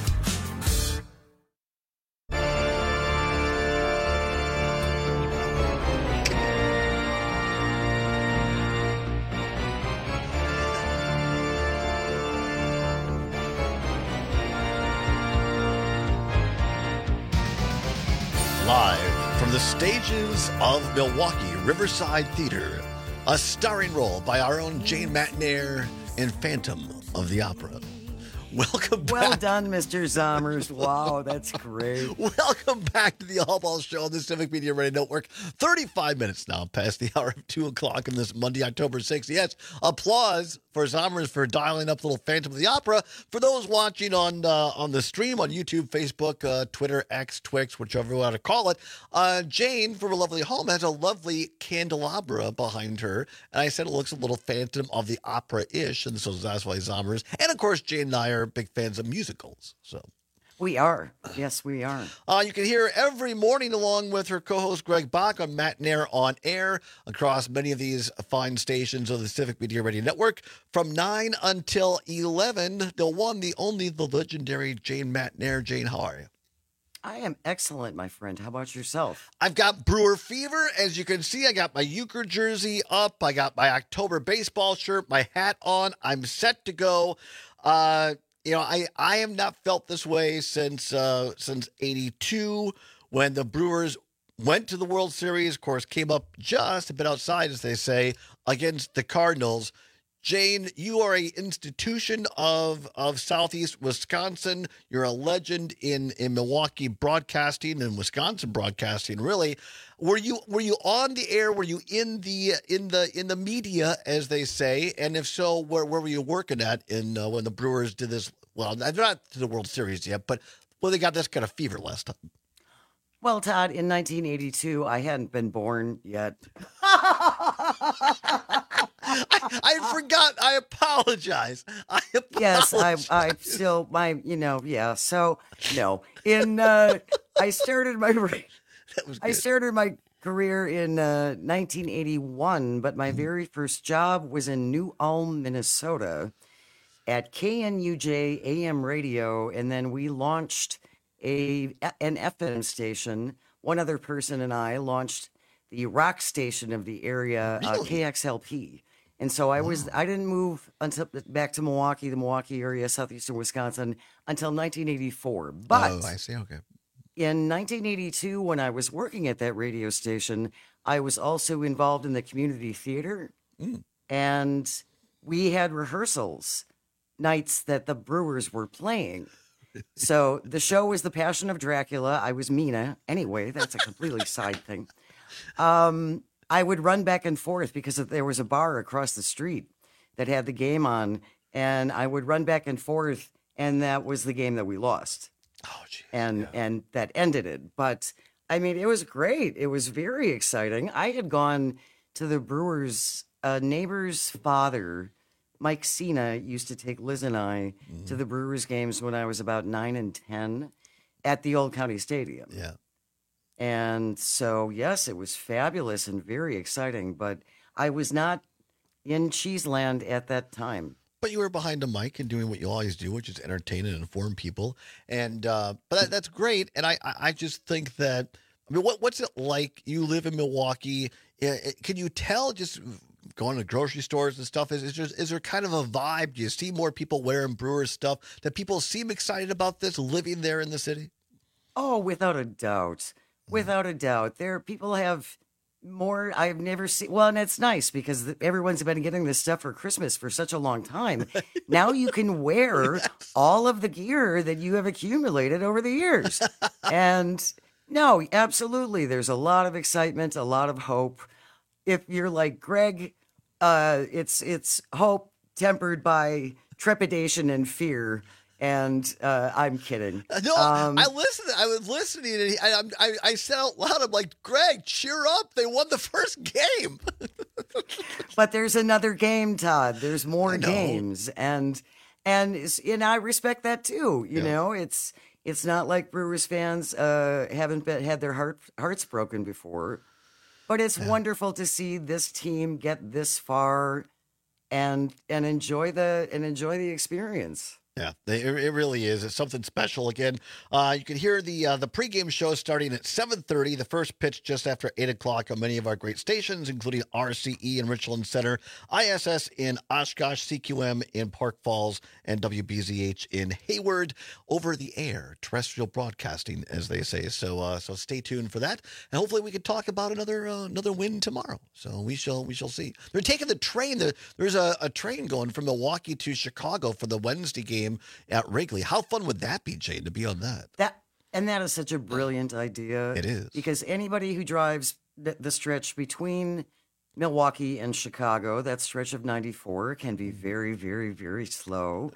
Live from the stages of Milwaukee Riverside Theater, a starring role by our own Jane Matnair in Phantom of the Opera. Welcome back. Well done, Mister Zommers. Wow, that's great. Welcome back to the All Ball Show on the Civic Media Radio Network. thirty-five minutes now past the hour of two o'clock on this Monday, October sixth. Yes, applause for Zommers for dialing up little Phantom of the Opera. For those watching on uh, on the stream on YouTube, Facebook, uh, Twitter, X, Twix, whichever you want to call it, uh, Jane from a lovely home has a lovely candelabra behind her. And I said it looks a little Phantom of the Opera-ish. And so that's why Zommers. And of course, Jane and I are big fans of musicals. So we are. Yes, we are. Uh, you can hear her every morning along with her co-host Greg Bach on Matt Nair on Air across many of these fine stations of the Civic Media Radio Network from nine until eleven. The one, the only, the legendary Jane Matt Nair. Jane, how are you? I am excellent, my friend. How about yourself? I've got Brewer fever. As you can see, I got my Euchre jersey up. I got my October baseball shirt, my hat on. I'm set to go. Uh, you know, I, I have not felt this way since uh, since eighty-two when the Brewers went to the World Series. Of course, came up just a bit outside, as they say, against the Cardinals. Jane, you are a institution of of Southeast Wisconsin. You're a legend in, in Milwaukee broadcasting and Wisconsin broadcasting. Really, were you were you on the air? Were you in the in the in the media, as they say? And if so, where where were you working at in uh, when the Brewers did this? Well, they're not to the World Series yet, but well, they got this kind of fever last time. Well, Todd, in nineteen eighty-two, I hadn't been born yet. I, I forgot. I apologize. I apologize. Yes, I, I still, my, you know, yeah. So, no. In, uh, I started my, that was good. I started my career in uh, nineteen eighty-one, but my mm-hmm. very first job was in New Ulm, Minnesota at K N U J A M radio. And then we launched a an F M station. One other person and I launched the rock station of the area, really? uh, K X L P. And so I was, wow. I didn't move until back to Milwaukee, the Milwaukee area, southeastern Wisconsin, until nineteen eighty-four. But oh, I see. Okay. In nineteen eighty-two, when I was working at that radio station, I was also involved in the community theater. Mm. And we had rehearsals nights that the Brewers were playing. So the show was The Passion of Dracula. I was Mina. Anyway, that's a completely side thing. Um, I would run back and forth because there was a bar across the street that had the game on, and I would run back and forth, and that was the game that we lost. Oh, geez. And yeah. and that ended it. But I mean, it was great. It was very exciting. I had gone to the Brewers. A neighbor's father, Mike Cena, used to take Liz and I mm-hmm. to the Brewers games when I was about nine and ten at the Old County Stadium. Yeah. And so, yes, it was fabulous and very exciting, but I was not in Cheeseland at that time. But you were behind a mic and doing what you always do, which is entertain and inform people. And uh, but that, that's great. And I, I just think that, I mean, what what's it like? You live in Milwaukee. Can you tell just going to grocery stores and stuff? Is, is, there, is there kind of a vibe? Do you see more people wearing Brewers stuff? Do people seem excited about this, living there in the city? Oh, without a doubt. Without a doubt. There, people have more, I've never seen, well, and it's nice because everyone's been getting this stuff for Christmas for such a long time. Now you can wear yes. all of the gear that you have accumulated over the years. And no, absolutely. There's a lot of excitement, a lot of hope. If you're like Greg, uh, it's it's hope tempered by trepidation and fear. And uh, I'm kidding. No, um, I listened. I was listening, and I, I, I said out loud, "I'm like, Greg, cheer up! They won the first game." But there's another game, Todd. There's more games, and and and I respect that too. You yeah. know, it's It's not like Brewers fans uh, haven't been, had their heart, hearts broken before, but it's yeah. wonderful to see this team get this far and and enjoy the and enjoy the experience. Yeah, they, it really is. It's something special. Again, uh, you can hear the uh, the pregame show starting at seven thirty, the first pitch just after eight o'clock on many of our great stations, including R C E in Richland Center, I S S in Oshkosh, C Q M in Park Falls, and W B Z H in Hayward. Over the air, terrestrial broadcasting, as they say. So uh, so stay tuned for that. And hopefully we can talk about another uh, another win tomorrow. So we shall we shall see. They're taking the train. There's a, a train going from Milwaukee to Chicago for the Wednesday game at Wrigley. How fun would that be, Jane, to be on that? That and that is such a brilliant idea. It is. Because anybody who drives the, the stretch between Milwaukee and Chicago, that stretch of ninety-four can be very, very, very slow.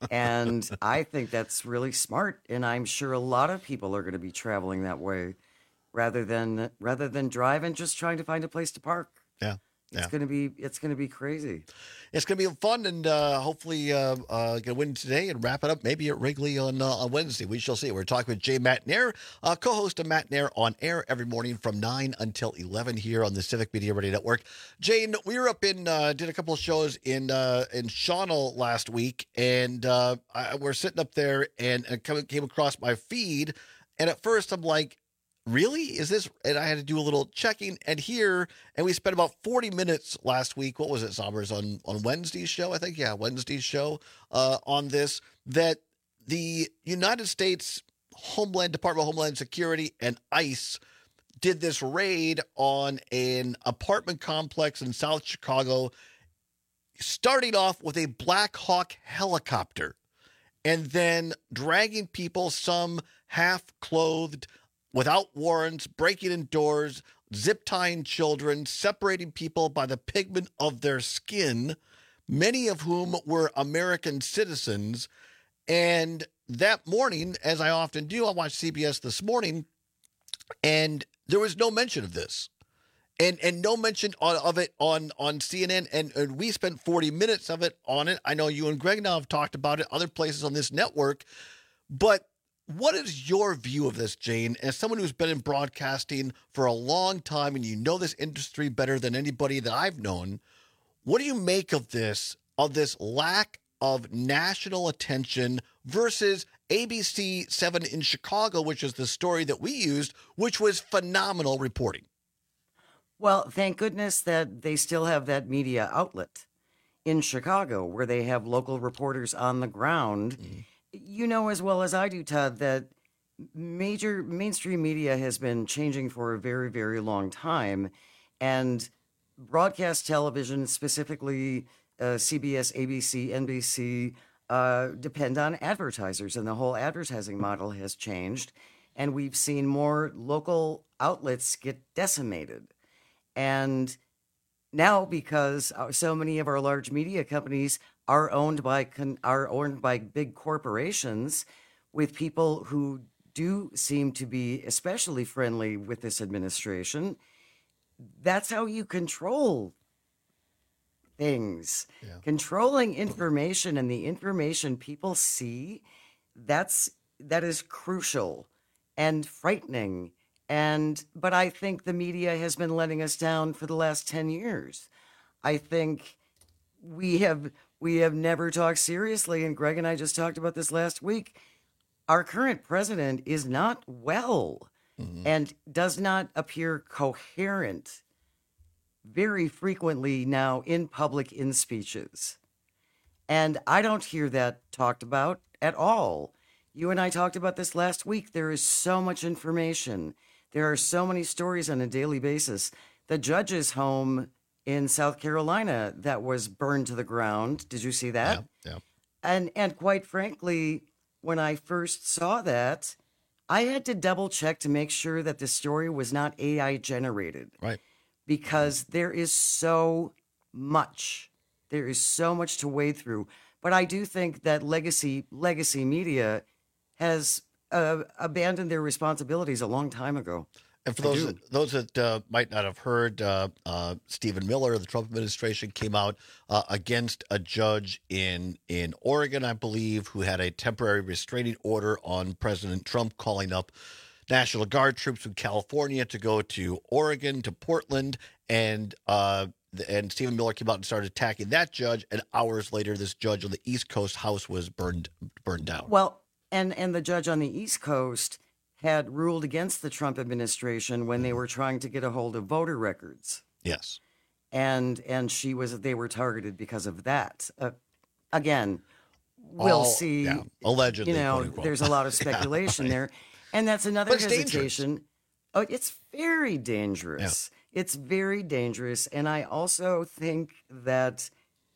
And I think that's really smart. And I'm sure a lot of people are going to be traveling that way rather than rather than driving, just trying to find a place to park. Yeah. It's yeah. gonna be it's gonna be crazy. It's gonna be fun, and uh, hopefully uh, uh, gonna win today and wrap it up maybe at Wrigley on uh, on Wednesday. We shall see. We're talking with Jay Matnair, uh, co-host of Matnair on Air every morning from nine until eleven here on the Civic Media Radio Network. Jane, we were up in uh, did a couple of shows in uh, in Shawano last week, and uh, I, we're sitting up there, and it came, came across my feed, and at first I'm like, really? Is this? And I had to do a little checking, and here, and we spent about forty minutes last week. What was it, Sommers, on, on Wednesday's show? I think, yeah, Wednesday's show uh, on this, that the United States Homeland Department of Homeland Security and ICE did this raid on an apartment complex in South Chicago, starting off with a Black Hawk helicopter, and then dragging people, some half-clothed, without warrants, breaking in doors, zip-tying children, separating people by the pigment of their skin, many of whom were American citizens. And that morning, as I often do, I watched C B S This Morning, and there was no mention of this. And and no mention on, of it on, on C N N, and, and we spent forty minutes of it on it. I know you and Greg now have talked about it, other places on this network, but what is your view of this, Jane, as someone who's been in broadcasting for a long time and you know this industry better than anybody that I've known? What do you make of this, of this lack of national attention versus A B C seven in Chicago, which is the story that we used, which was phenomenal reporting? Well, thank goodness that they still have that media outlet in Chicago where they have local reporters on the ground. Mm-hmm. You know as well as I do, Todd, that major mainstream media has been changing for a very, very long time. And broadcast television, specifically uh, C B S, A B C, N B C, uh, depend on advertisers. And the whole advertising model has changed. And we've seen more local outlets get decimated. And now, because so many of our large media companies are owned by con- are owned by big corporations, with people who do seem to be especially friendly with this administration, that's how you control things. Yeah. Controlling information and the information people see, that's that is crucial and frightening. And but I think the media has been letting us down for the last ten years. I think we have we have never talked seriously, and Greg and I just talked about this last week. Our current president is not well mm-hmm. and does not appear coherent very frequently now in public in speeches. And I don't hear that talked about at all. You and I talked about this last week. There is so much information. There are so many stories on a daily basis. The judge's home in South Carolina that was burned to the ground. Did you see that? Yeah, yeah. And and quite frankly, when I first saw that, I had to double check to make sure that the story was not A I generated. Right. Because there is so much. There is so much to wade through. But I do think that legacy legacy media has uh, abandoned their responsibilities a long time ago. And for I those do. that, those that uh, might not have heard, uh, uh, Stephen Miller of the Trump administration came out uh, against a judge in in Oregon, I believe, who had a temporary restraining order on President Trump, calling up National Guard troops from California to go to Oregon, to Portland, and uh, and Stephen Miller came out and started attacking that judge. And hours later, this judge on the East Coast house was burned burned down. Well, and and the judge on the East Coast had ruled against the Trump administration when they were trying to get a hold of voter records. Yes. And and she was they were targeted because of that. Uh, again, we'll All- see. yeah, allegedly, You know, quote, unquote. there's a lot of Yeah, speculation right. there. And that's another But it's dangerous. hesitation. Oh, it's very dangerous. It's very dangerous. And I also think that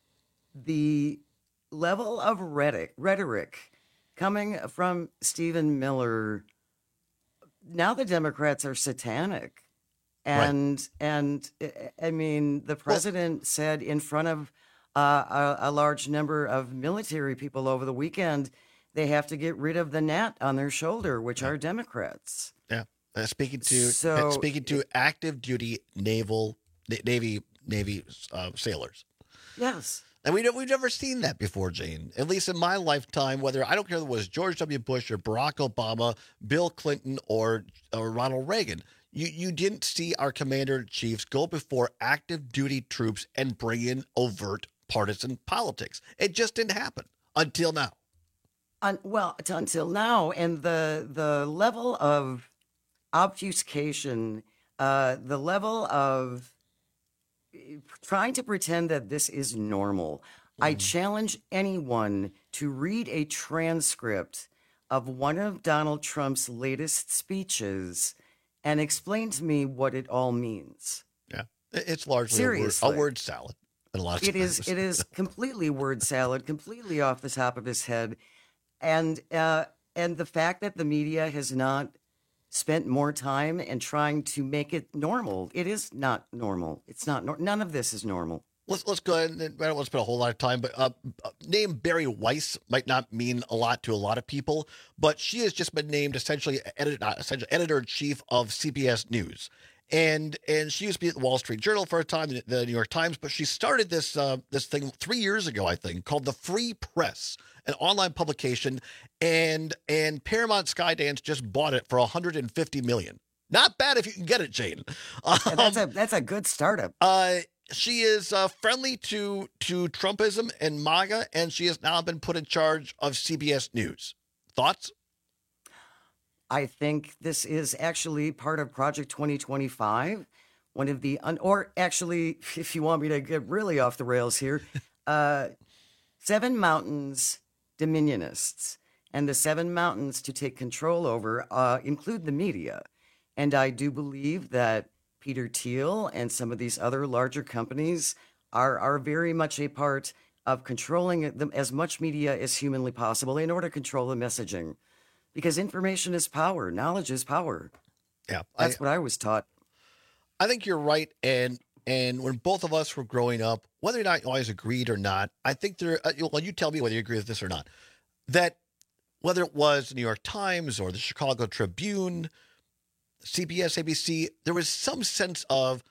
the level of rhetoric, rhetoric coming from Stephen Miller, now the Democrats are satanic. And, and I- I mean, the president said in front of uh, a, a large number of military people over the weekend, they have to get rid of the gnat on their shoulder, which are Democrats. Yeah. Uh, speaking to So- uh, speaking to active duty naval na- navy navy uh, sailors. Yes. And we don't, we've never seen that before, Jane. At least in my lifetime, whether I don't care if it was George W. Bush or Barack Obama, Bill Clinton, or or Ronald Reagan. You you didn't see our commander in chiefs go before active duty troops and bring in overt partisan politics. It just didn't happen until now. Un, well, t- until now, and the the level of obfuscation, uh, the level of trying to pretend that this is normal. I challenge anyone to read a transcript of one of Donald Trump's latest speeches and explain to me what it all means. Yeah, It- it's largely a word, Seriously. a word salad. In a lot of It is times. it is completely word salad, completely off the top of his head, and uh, and the fact that the media has not spent more time and trying to make it normal. It is not normal. It's not. Nor- none of this is normal. Let's let's go ahead and I don't want to spend a whole lot of time, but uh, uh, name Barry Weiss might not mean a lot to a lot of people, but she has just been named essentially editor, uh, essentially editor in chief of C B S News, and and she used to be at the Wall Street Journal for a time, the, the New York Times, but she started this uh, this thing three years ago, I think, called the Free Press, an online publication, and and Paramount Skydance just bought it for one hundred fifty million dollars. Not bad if you can get it, Jane. Um, Yeah, that's a that's a good startup. Uh, she is uh, friendly to to Trumpism and MAGA, and she has now been put in charge of C B S News. Thoughts? I think this is actually part of Project twenty twenty-five. One of the, un- or actually, if you want me to get really off the rails here, uh, Seven Mountains Dominionists and the Seven Mountains to take control over uh, include the media. And I do believe that Peter Thiel and some of these other larger companies are, are very much a part of controlling them as much media as humanly possible in order to control the messaging. Because information is power, knowledge is power. Yeah, That's I, what I was taught. I think you're right. And and when both of us were growing up, whether or not you always agreed or not, I think there. Uh, well, you tell me whether you agree with this or not. That whether it was the New York Times or the Chicago Tribune, C B S, A B C, there was some sense of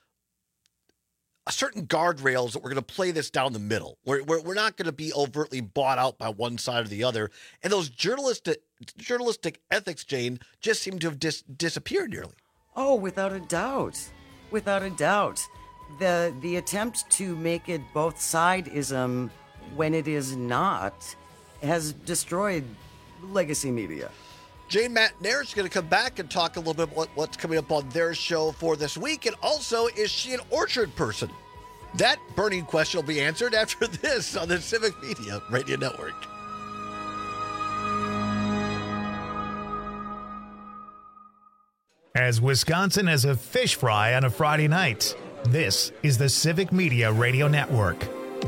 a certain guardrails that we're going to play this down the middle. We're, we're, we're not going to be overtly bought out by one side or the other. And those journalistic journalistic ethics, Jane, just seem to have dis- disappeared nearly. Oh, without a doubt. Without a doubt. The the attempt to make it both sideism when it is not has destroyed legacy media. Jane McNair is going to come back and talk a little bit about what's coming up on their show for this week. And also, is she an orchard person? That burning question will be answered after this on the Civic Media Radio Network. As Wisconsin as a fish fry on a Friday night, this is the Civic Media Radio Network.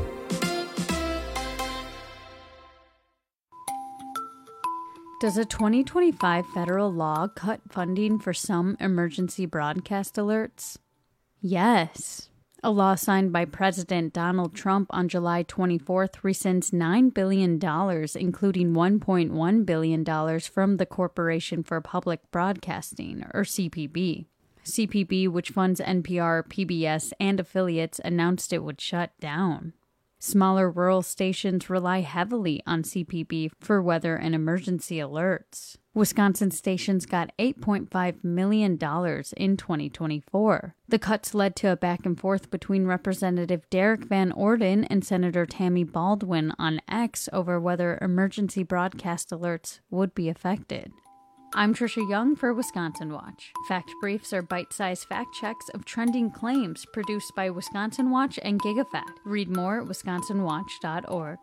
Does a twenty twenty-five federal law cut funding for some emergency broadcast alerts? Yes. A law signed by President Donald Trump on July twenty-fourth rescinds nine billion dollars, including one point one billion dollars from the Corporation for Public Broadcasting, or C P B. C P B, which funds N P R, P B S, and affiliates, announced it would shut down. Smaller rural stations rely heavily on C P B for weather and emergency alerts. Wisconsin stations got eight point five million dollars in twenty twenty-four. The cuts led to a back and forth between Representative Derek Van Orden and Senator Tammy Baldwin on X over whether emergency broadcast alerts would be affected. I'm Trisha Young for Wisconsin Watch. Fact briefs are bite-sized fact checks of trending claims produced by Wisconsin Watch and GigaFact. Read more at wisconsin watch dot org.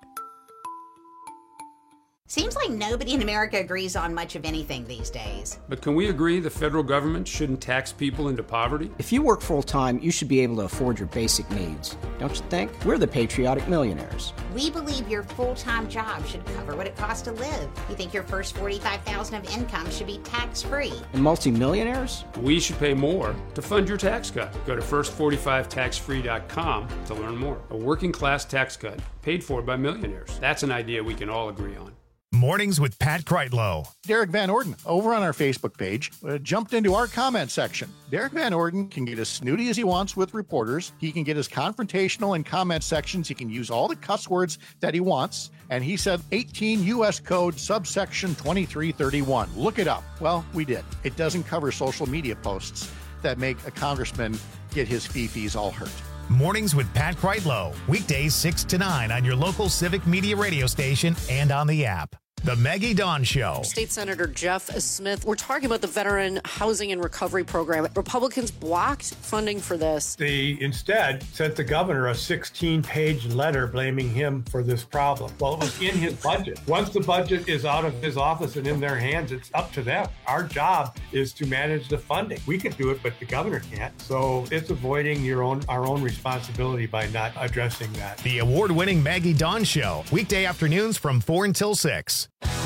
Seems like nobody in America agrees on much of anything these days. But can we agree the federal government shouldn't tax people into poverty? If you work full-time, you should be able to afford your basic needs. Don't you think? We're the patriotic millionaires. We believe your full-time job should cover what it costs to live. We think your first forty-five thousand dollars of income should be tax-free. And multimillionaires? We should pay more to fund your tax cut. Go to first forty-five tax free dot com to learn more. A working-class tax cut paid for by millionaires. That's an idea we can all agree on. Mornings with Pat Kreitlow. Derek Van Orden, over on our Facebook page, uh, jumped into our comment section. Derek Van Orden can get as snooty as he wants with reporters. He can get as confrontational in comment sections. He can use all the cuss words that he wants. And he said eighteen U S Code subsection twenty-three thirty-one. Look it up. Well, we did. It doesn't cover social media posts that make a congressman get his fee-fees all hurt. Mornings with Pat Kreitlow. Weekdays six to nine on your local Civic Media radio station and on the app. The Maggie Dawn Show. State Senator Jeff Smith, we're talking about the Veteran Housing and Recovery Program. Republicans blocked funding for this. They instead sent the governor a sixteen-page letter blaming him for this problem. Well, it was in his budget. Once the budget is out of his office and in their hands, it's up to them. Our job is to manage the funding. We can do it, but the governor can't. So it's avoiding your own our own responsibility by not addressing that. The award-winning Maggie Dawn Show. Weekday afternoons from four until six.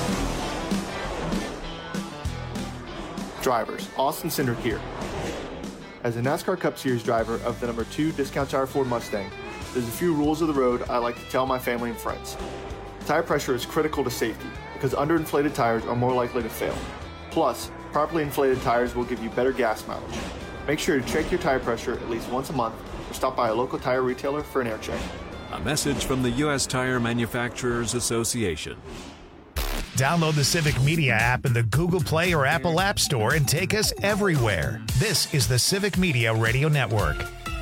Drivers, Austin Cindric here. As a NASCAR Cup Series driver of the number two Discount Tire Ford Mustang, there's a few rules of the road I like to tell my family and friends. Tire pressure is critical to safety because underinflated tires are more likely to fail. Plus, properly inflated tires will give you better gas mileage. Make sure to check your tire pressure at least once a month or stop by a local tire retailer for an air check. A message from the U S Tire Manufacturers Association. Download the Civic Media app in the Google Play or Apple App Store and take us everywhere. This is the Civic Media Radio Network.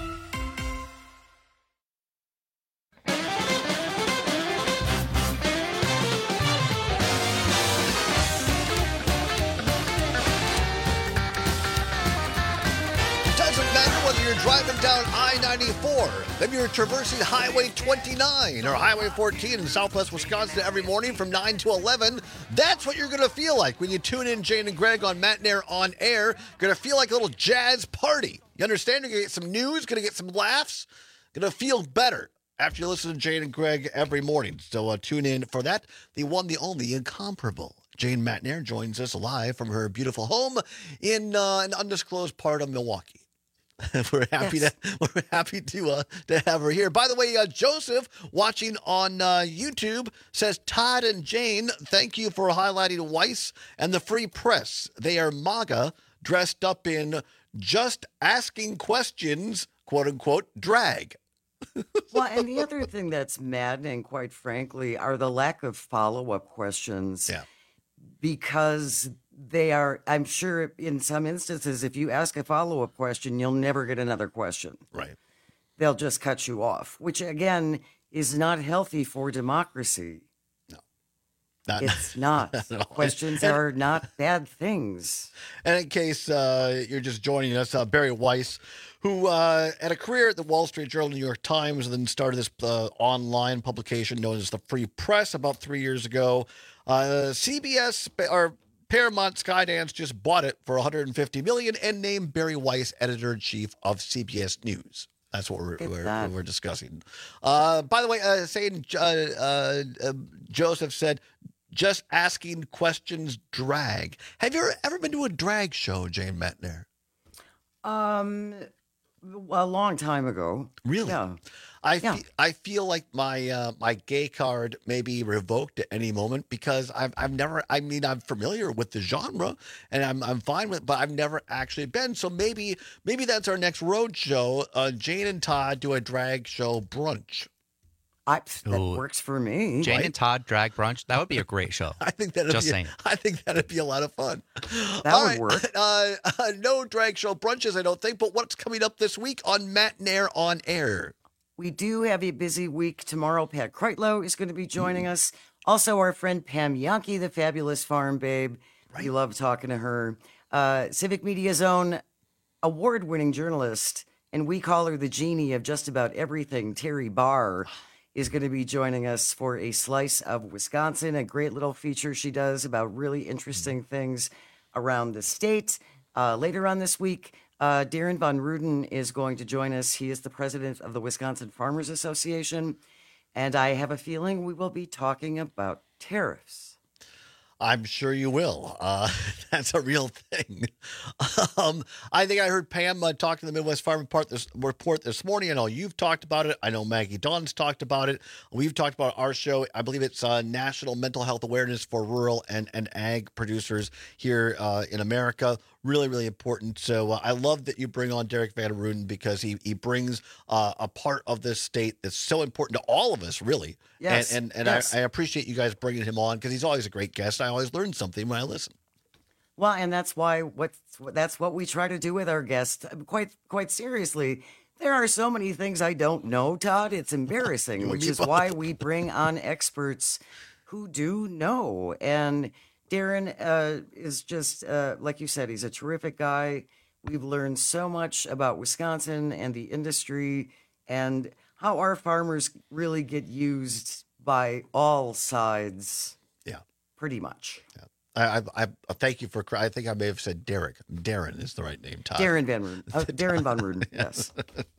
Driving down I ninety-four, maybe you're traversing Highway twenty-nine or Highway fourteen in southwest Wisconsin every morning from nine to eleven. That's what you're going to feel like when you tune in Jane and Greg on Matt and Air on Air. You're going to feel like a little jazz party. You understand? You're going to get some news, going to get some laughs, going to feel better after you listen to Jane and Greg every morning. So uh, tune in for that. The one, the only, incomparable Jane Matnair joins us live from her beautiful home in uh, an undisclosed part of Milwaukee. We're happy yes. to we're happy to uh, to have her here. By the way, uh, Joseph watching on uh, YouTube says Todd and Jane, thank you for highlighting Weiss and the Free Press. They are MAGA dressed up in just asking questions, quote unquote, drag. Well, and the other thing that's maddening, quite frankly, are the lack of follow-up questions. Yeah. Because they are, I'm sure in some instances, if you ask a follow-up question, you'll never get another question. Right. They'll just cut you off, which again is not healthy for democracy. No. Not, it's not. not Questions and, are not bad things. And in case uh, you're just joining us, uh, Barry Weiss, who uh, had a career at the Wall Street Journal, New York Times, and then started this uh, online publication known as the Free Press about three years ago. Uh, C B S or Paramount Skydance just bought it for one hundred fifty million dollars and named Barry Weiss editor-in-chief of C B S News. That's what we're we're, we're discussing. Uh, by the way, uh, saying uh, uh, uh, Joseph said, just asking questions drag. Have you ever been to a drag show, Jane Matnair? Um, a long time ago. Really? Yeah. I Yeah. fe- I feel like my uh, my gay card may be revoked at any moment because I've I've never I mean I'm familiar with the genre and I'm I'm fine with it, but I've never actually been. So maybe maybe that's our next road show. Uh, Jane and Todd do a drag show brunch. I, that Ooh. works for me. Jane Right? and Todd drag brunch. That would be a great show. I think that'd Just be saying. I think that'd be a lot of fun. That All would right, work. Uh, uh, no drag show brunches, I don't think. But what's coming up this week on Matt Nair on Air? We do have a busy week tomorrow. Pat Kreitlow is going to be joining us. Also, our friend Pam Yankee, the fabulous farm babe. We love talking to her. Uh, Civic Media's own award-winning journalist, and we call her the genie of just about everything, Terry Barr, is going to be joining us for a slice of Wisconsin, a great little feature she does about really interesting things around the state. Uh, later on this week, uh, Darren Von Ruden is going to join us. He is the president of the Wisconsin Farmers Association, and I have a feeling we will be talking about tariffs. I'm sure you will. Uh, that's a real thing. Um, I think I heard Pam uh, talk to the Midwest Farm Report this, report this morning. I know you've talked about it. I know Maggie Dawn's talked about it. We've talked about our show. I believe it's uh, National Mental Health Awareness for Rural and, and Ag Producers here uh, in America. Really, really important. So uh, I love that you bring on Derek Van Ruden because he he brings uh, a part of this state that's so important to all of us, really. Yes, And and, and yes. I, I appreciate you guys bringing him on because he's always a great guest. I always learn something when I listen. Well, and that's why what that's what we try to do with our guests. Quite quite seriously, there are so many things I don't know, Todd. It's embarrassing, which is why we bring on experts who do know. And Darren uh, is just uh, like you said, he's a terrific guy. We've learned so much about Wisconsin and the industry and how our farmers really get used by all sides. Yeah, pretty much. Yeah. I, I, I thank you for. I think I may have said Derek. Darren is the right name. Todd. Darren Van Ruden. Uh, Darren Von Ruden. Yes.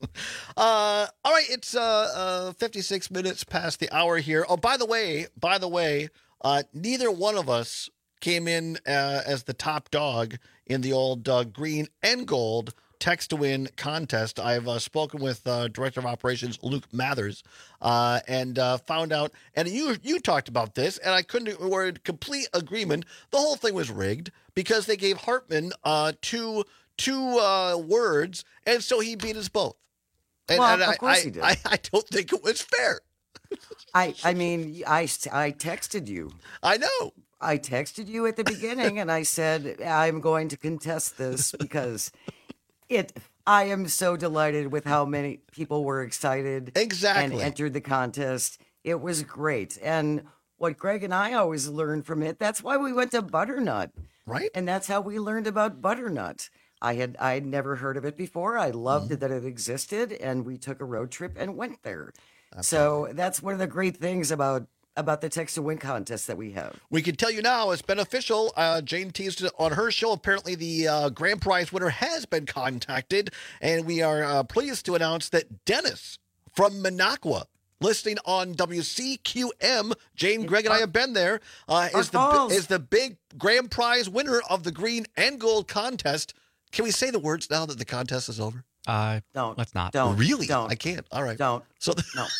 Uh, all right. It's uh, uh, fifty-six minutes past the hour here. Oh, by the way, by the way, uh, neither one of us came in uh, as the top dog in the old uh, green and gold text to win contest. I've uh, spoken with uh, Director of Operations Luke Mathers uh, and uh, found out, and you you talked about this, and I couldn't. We're in complete agreement. The whole thing was rigged because they gave Hartman uh, two two uh, words, and so he beat us both. And, Well, and of I, course I, he did. I, I don't think it was fair. I I mean, I, I texted you. I know. I texted you at the beginning and I said, I'm going to contest this because it, I am so delighted with how many people were excited exactly. and entered the contest. It was great. And what Greg and I always learned from it, that's why we went to Butternut. Right. And that's how we learned about Butternut. I had I had never heard of it before. I loved Mm-hmm. it that it existed, and we took a road trip and went there. So that's one of the great things about about the Text to Win contest that we have. We can tell you now, it's been official. Uh, Jane teased it on her show. Apparently, the uh, grand prize winner has been contacted, and we are uh, pleased to announce that Dennis from Minocqua, listening on W C Q M, Jane, Greg, and I have been there, uh, is the Falls. is the big grand prize winner of the green and gold contest. Can we say the words now that the contest is over? Uh, don't. Let's not. Don't. Really? Don't. I can't. All right. Don't. So the- No.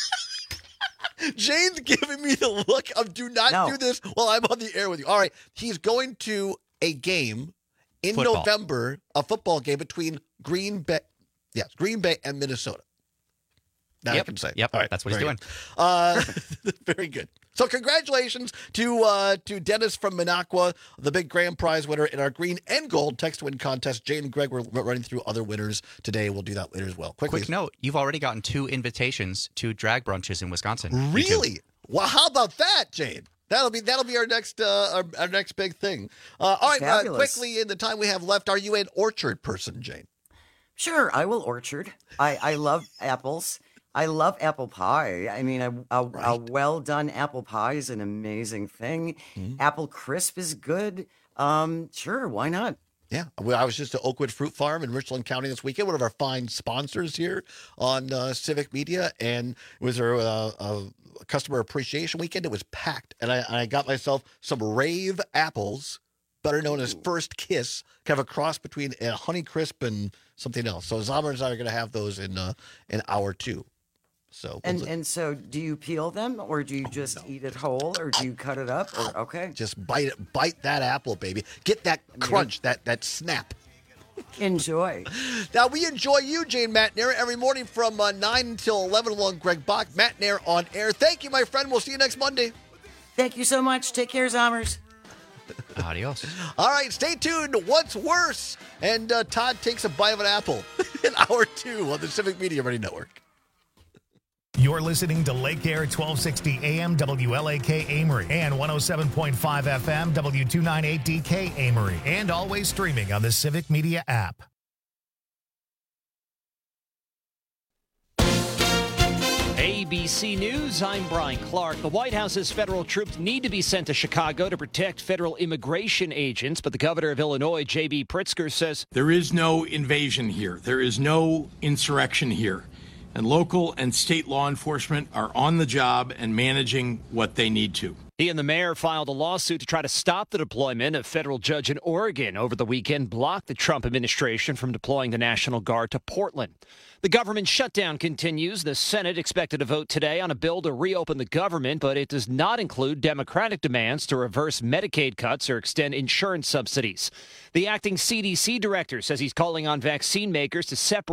Jane's giving me the look of do not No. do this while I'm on the air with you. All right. He's going to a game in Football. November, a football game between Green Bay, yes, Green Bay and Minnesota. That I Yep. can say. Yep. All right. That's what he's very doing. good. Uh, very good. So congratulations to uh, to Dennis from Minocqua, the big grand prize winner in our green and gold text to win contest. Jane and Greg, we're running through other winners today. We'll do that later as well. Quickly. Quick note: you've already gotten two invitations to drag brunches in Wisconsin. You two. Really? Well, how about that, Jane? That'll be that'll be our next uh, our, our next big thing. Uh, all right, uh, Fabulous. quickly in the time we have left, are you an orchard person, Jane? Sure, I will orchard. I, I love apples. I love apple pie. I mean, a, a, a well done apple pie is an amazing thing. Mm-hmm. Apple crisp is good. Um, sure, why not? Yeah, well, I was just at Oakwood Fruit Farm in Richland County this weekend, one of our fine sponsors here on uh, Civic Media, and it was our uh, uh, customer appreciation weekend. It was packed, and I, I got myself some Rave apples, better known as First Kiss, kind of a cross between a Honey Crisp and something else. So Zomer and I are going to have those in uh, in hour two. So and and so, do you peel them, or do you just oh, no. eat it whole, or do you cut it up? Or okay, just bite it, bite that apple, baby. Get that crunch, that that snap. Enjoy. Now we enjoy you, Jane Matnair, every morning from uh, nine until eleven. Along Greg Bach, Matnair on air. Thank you, my friend. We'll see you next Monday. Thank you so much. Take care, Zommers. Adios. All right, stay tuned. What's worse? And uh, Todd takes a bite of an apple in hour two on the Civic Media Radio Network. You're listening to Lake Air twelve sixty A M W L A K Amory and one oh seven point five F M W two ninety-eight D K Amory, and always streaming on the Civic Media app. A B C News, I'm Brian Clark. The White House's federal troops need to be sent to Chicago to protect federal immigration agents, but the governor of Illinois, J B Pritzker, says there is no invasion here. There is no insurrection here. And local and state law enforcement are on the job and managing what they need to. He and the mayor filed a lawsuit to try to stop the deployment. A federal judge in Oregon over the weekend blocked the Trump administration from deploying the National Guard to Portland. The government shutdown continues. The Senate expected to vote today on a bill to reopen the government, but it does not include Democratic demands to reverse Medicaid cuts or extend insurance subsidies. The acting C D C director says he's calling on vaccine makers to separate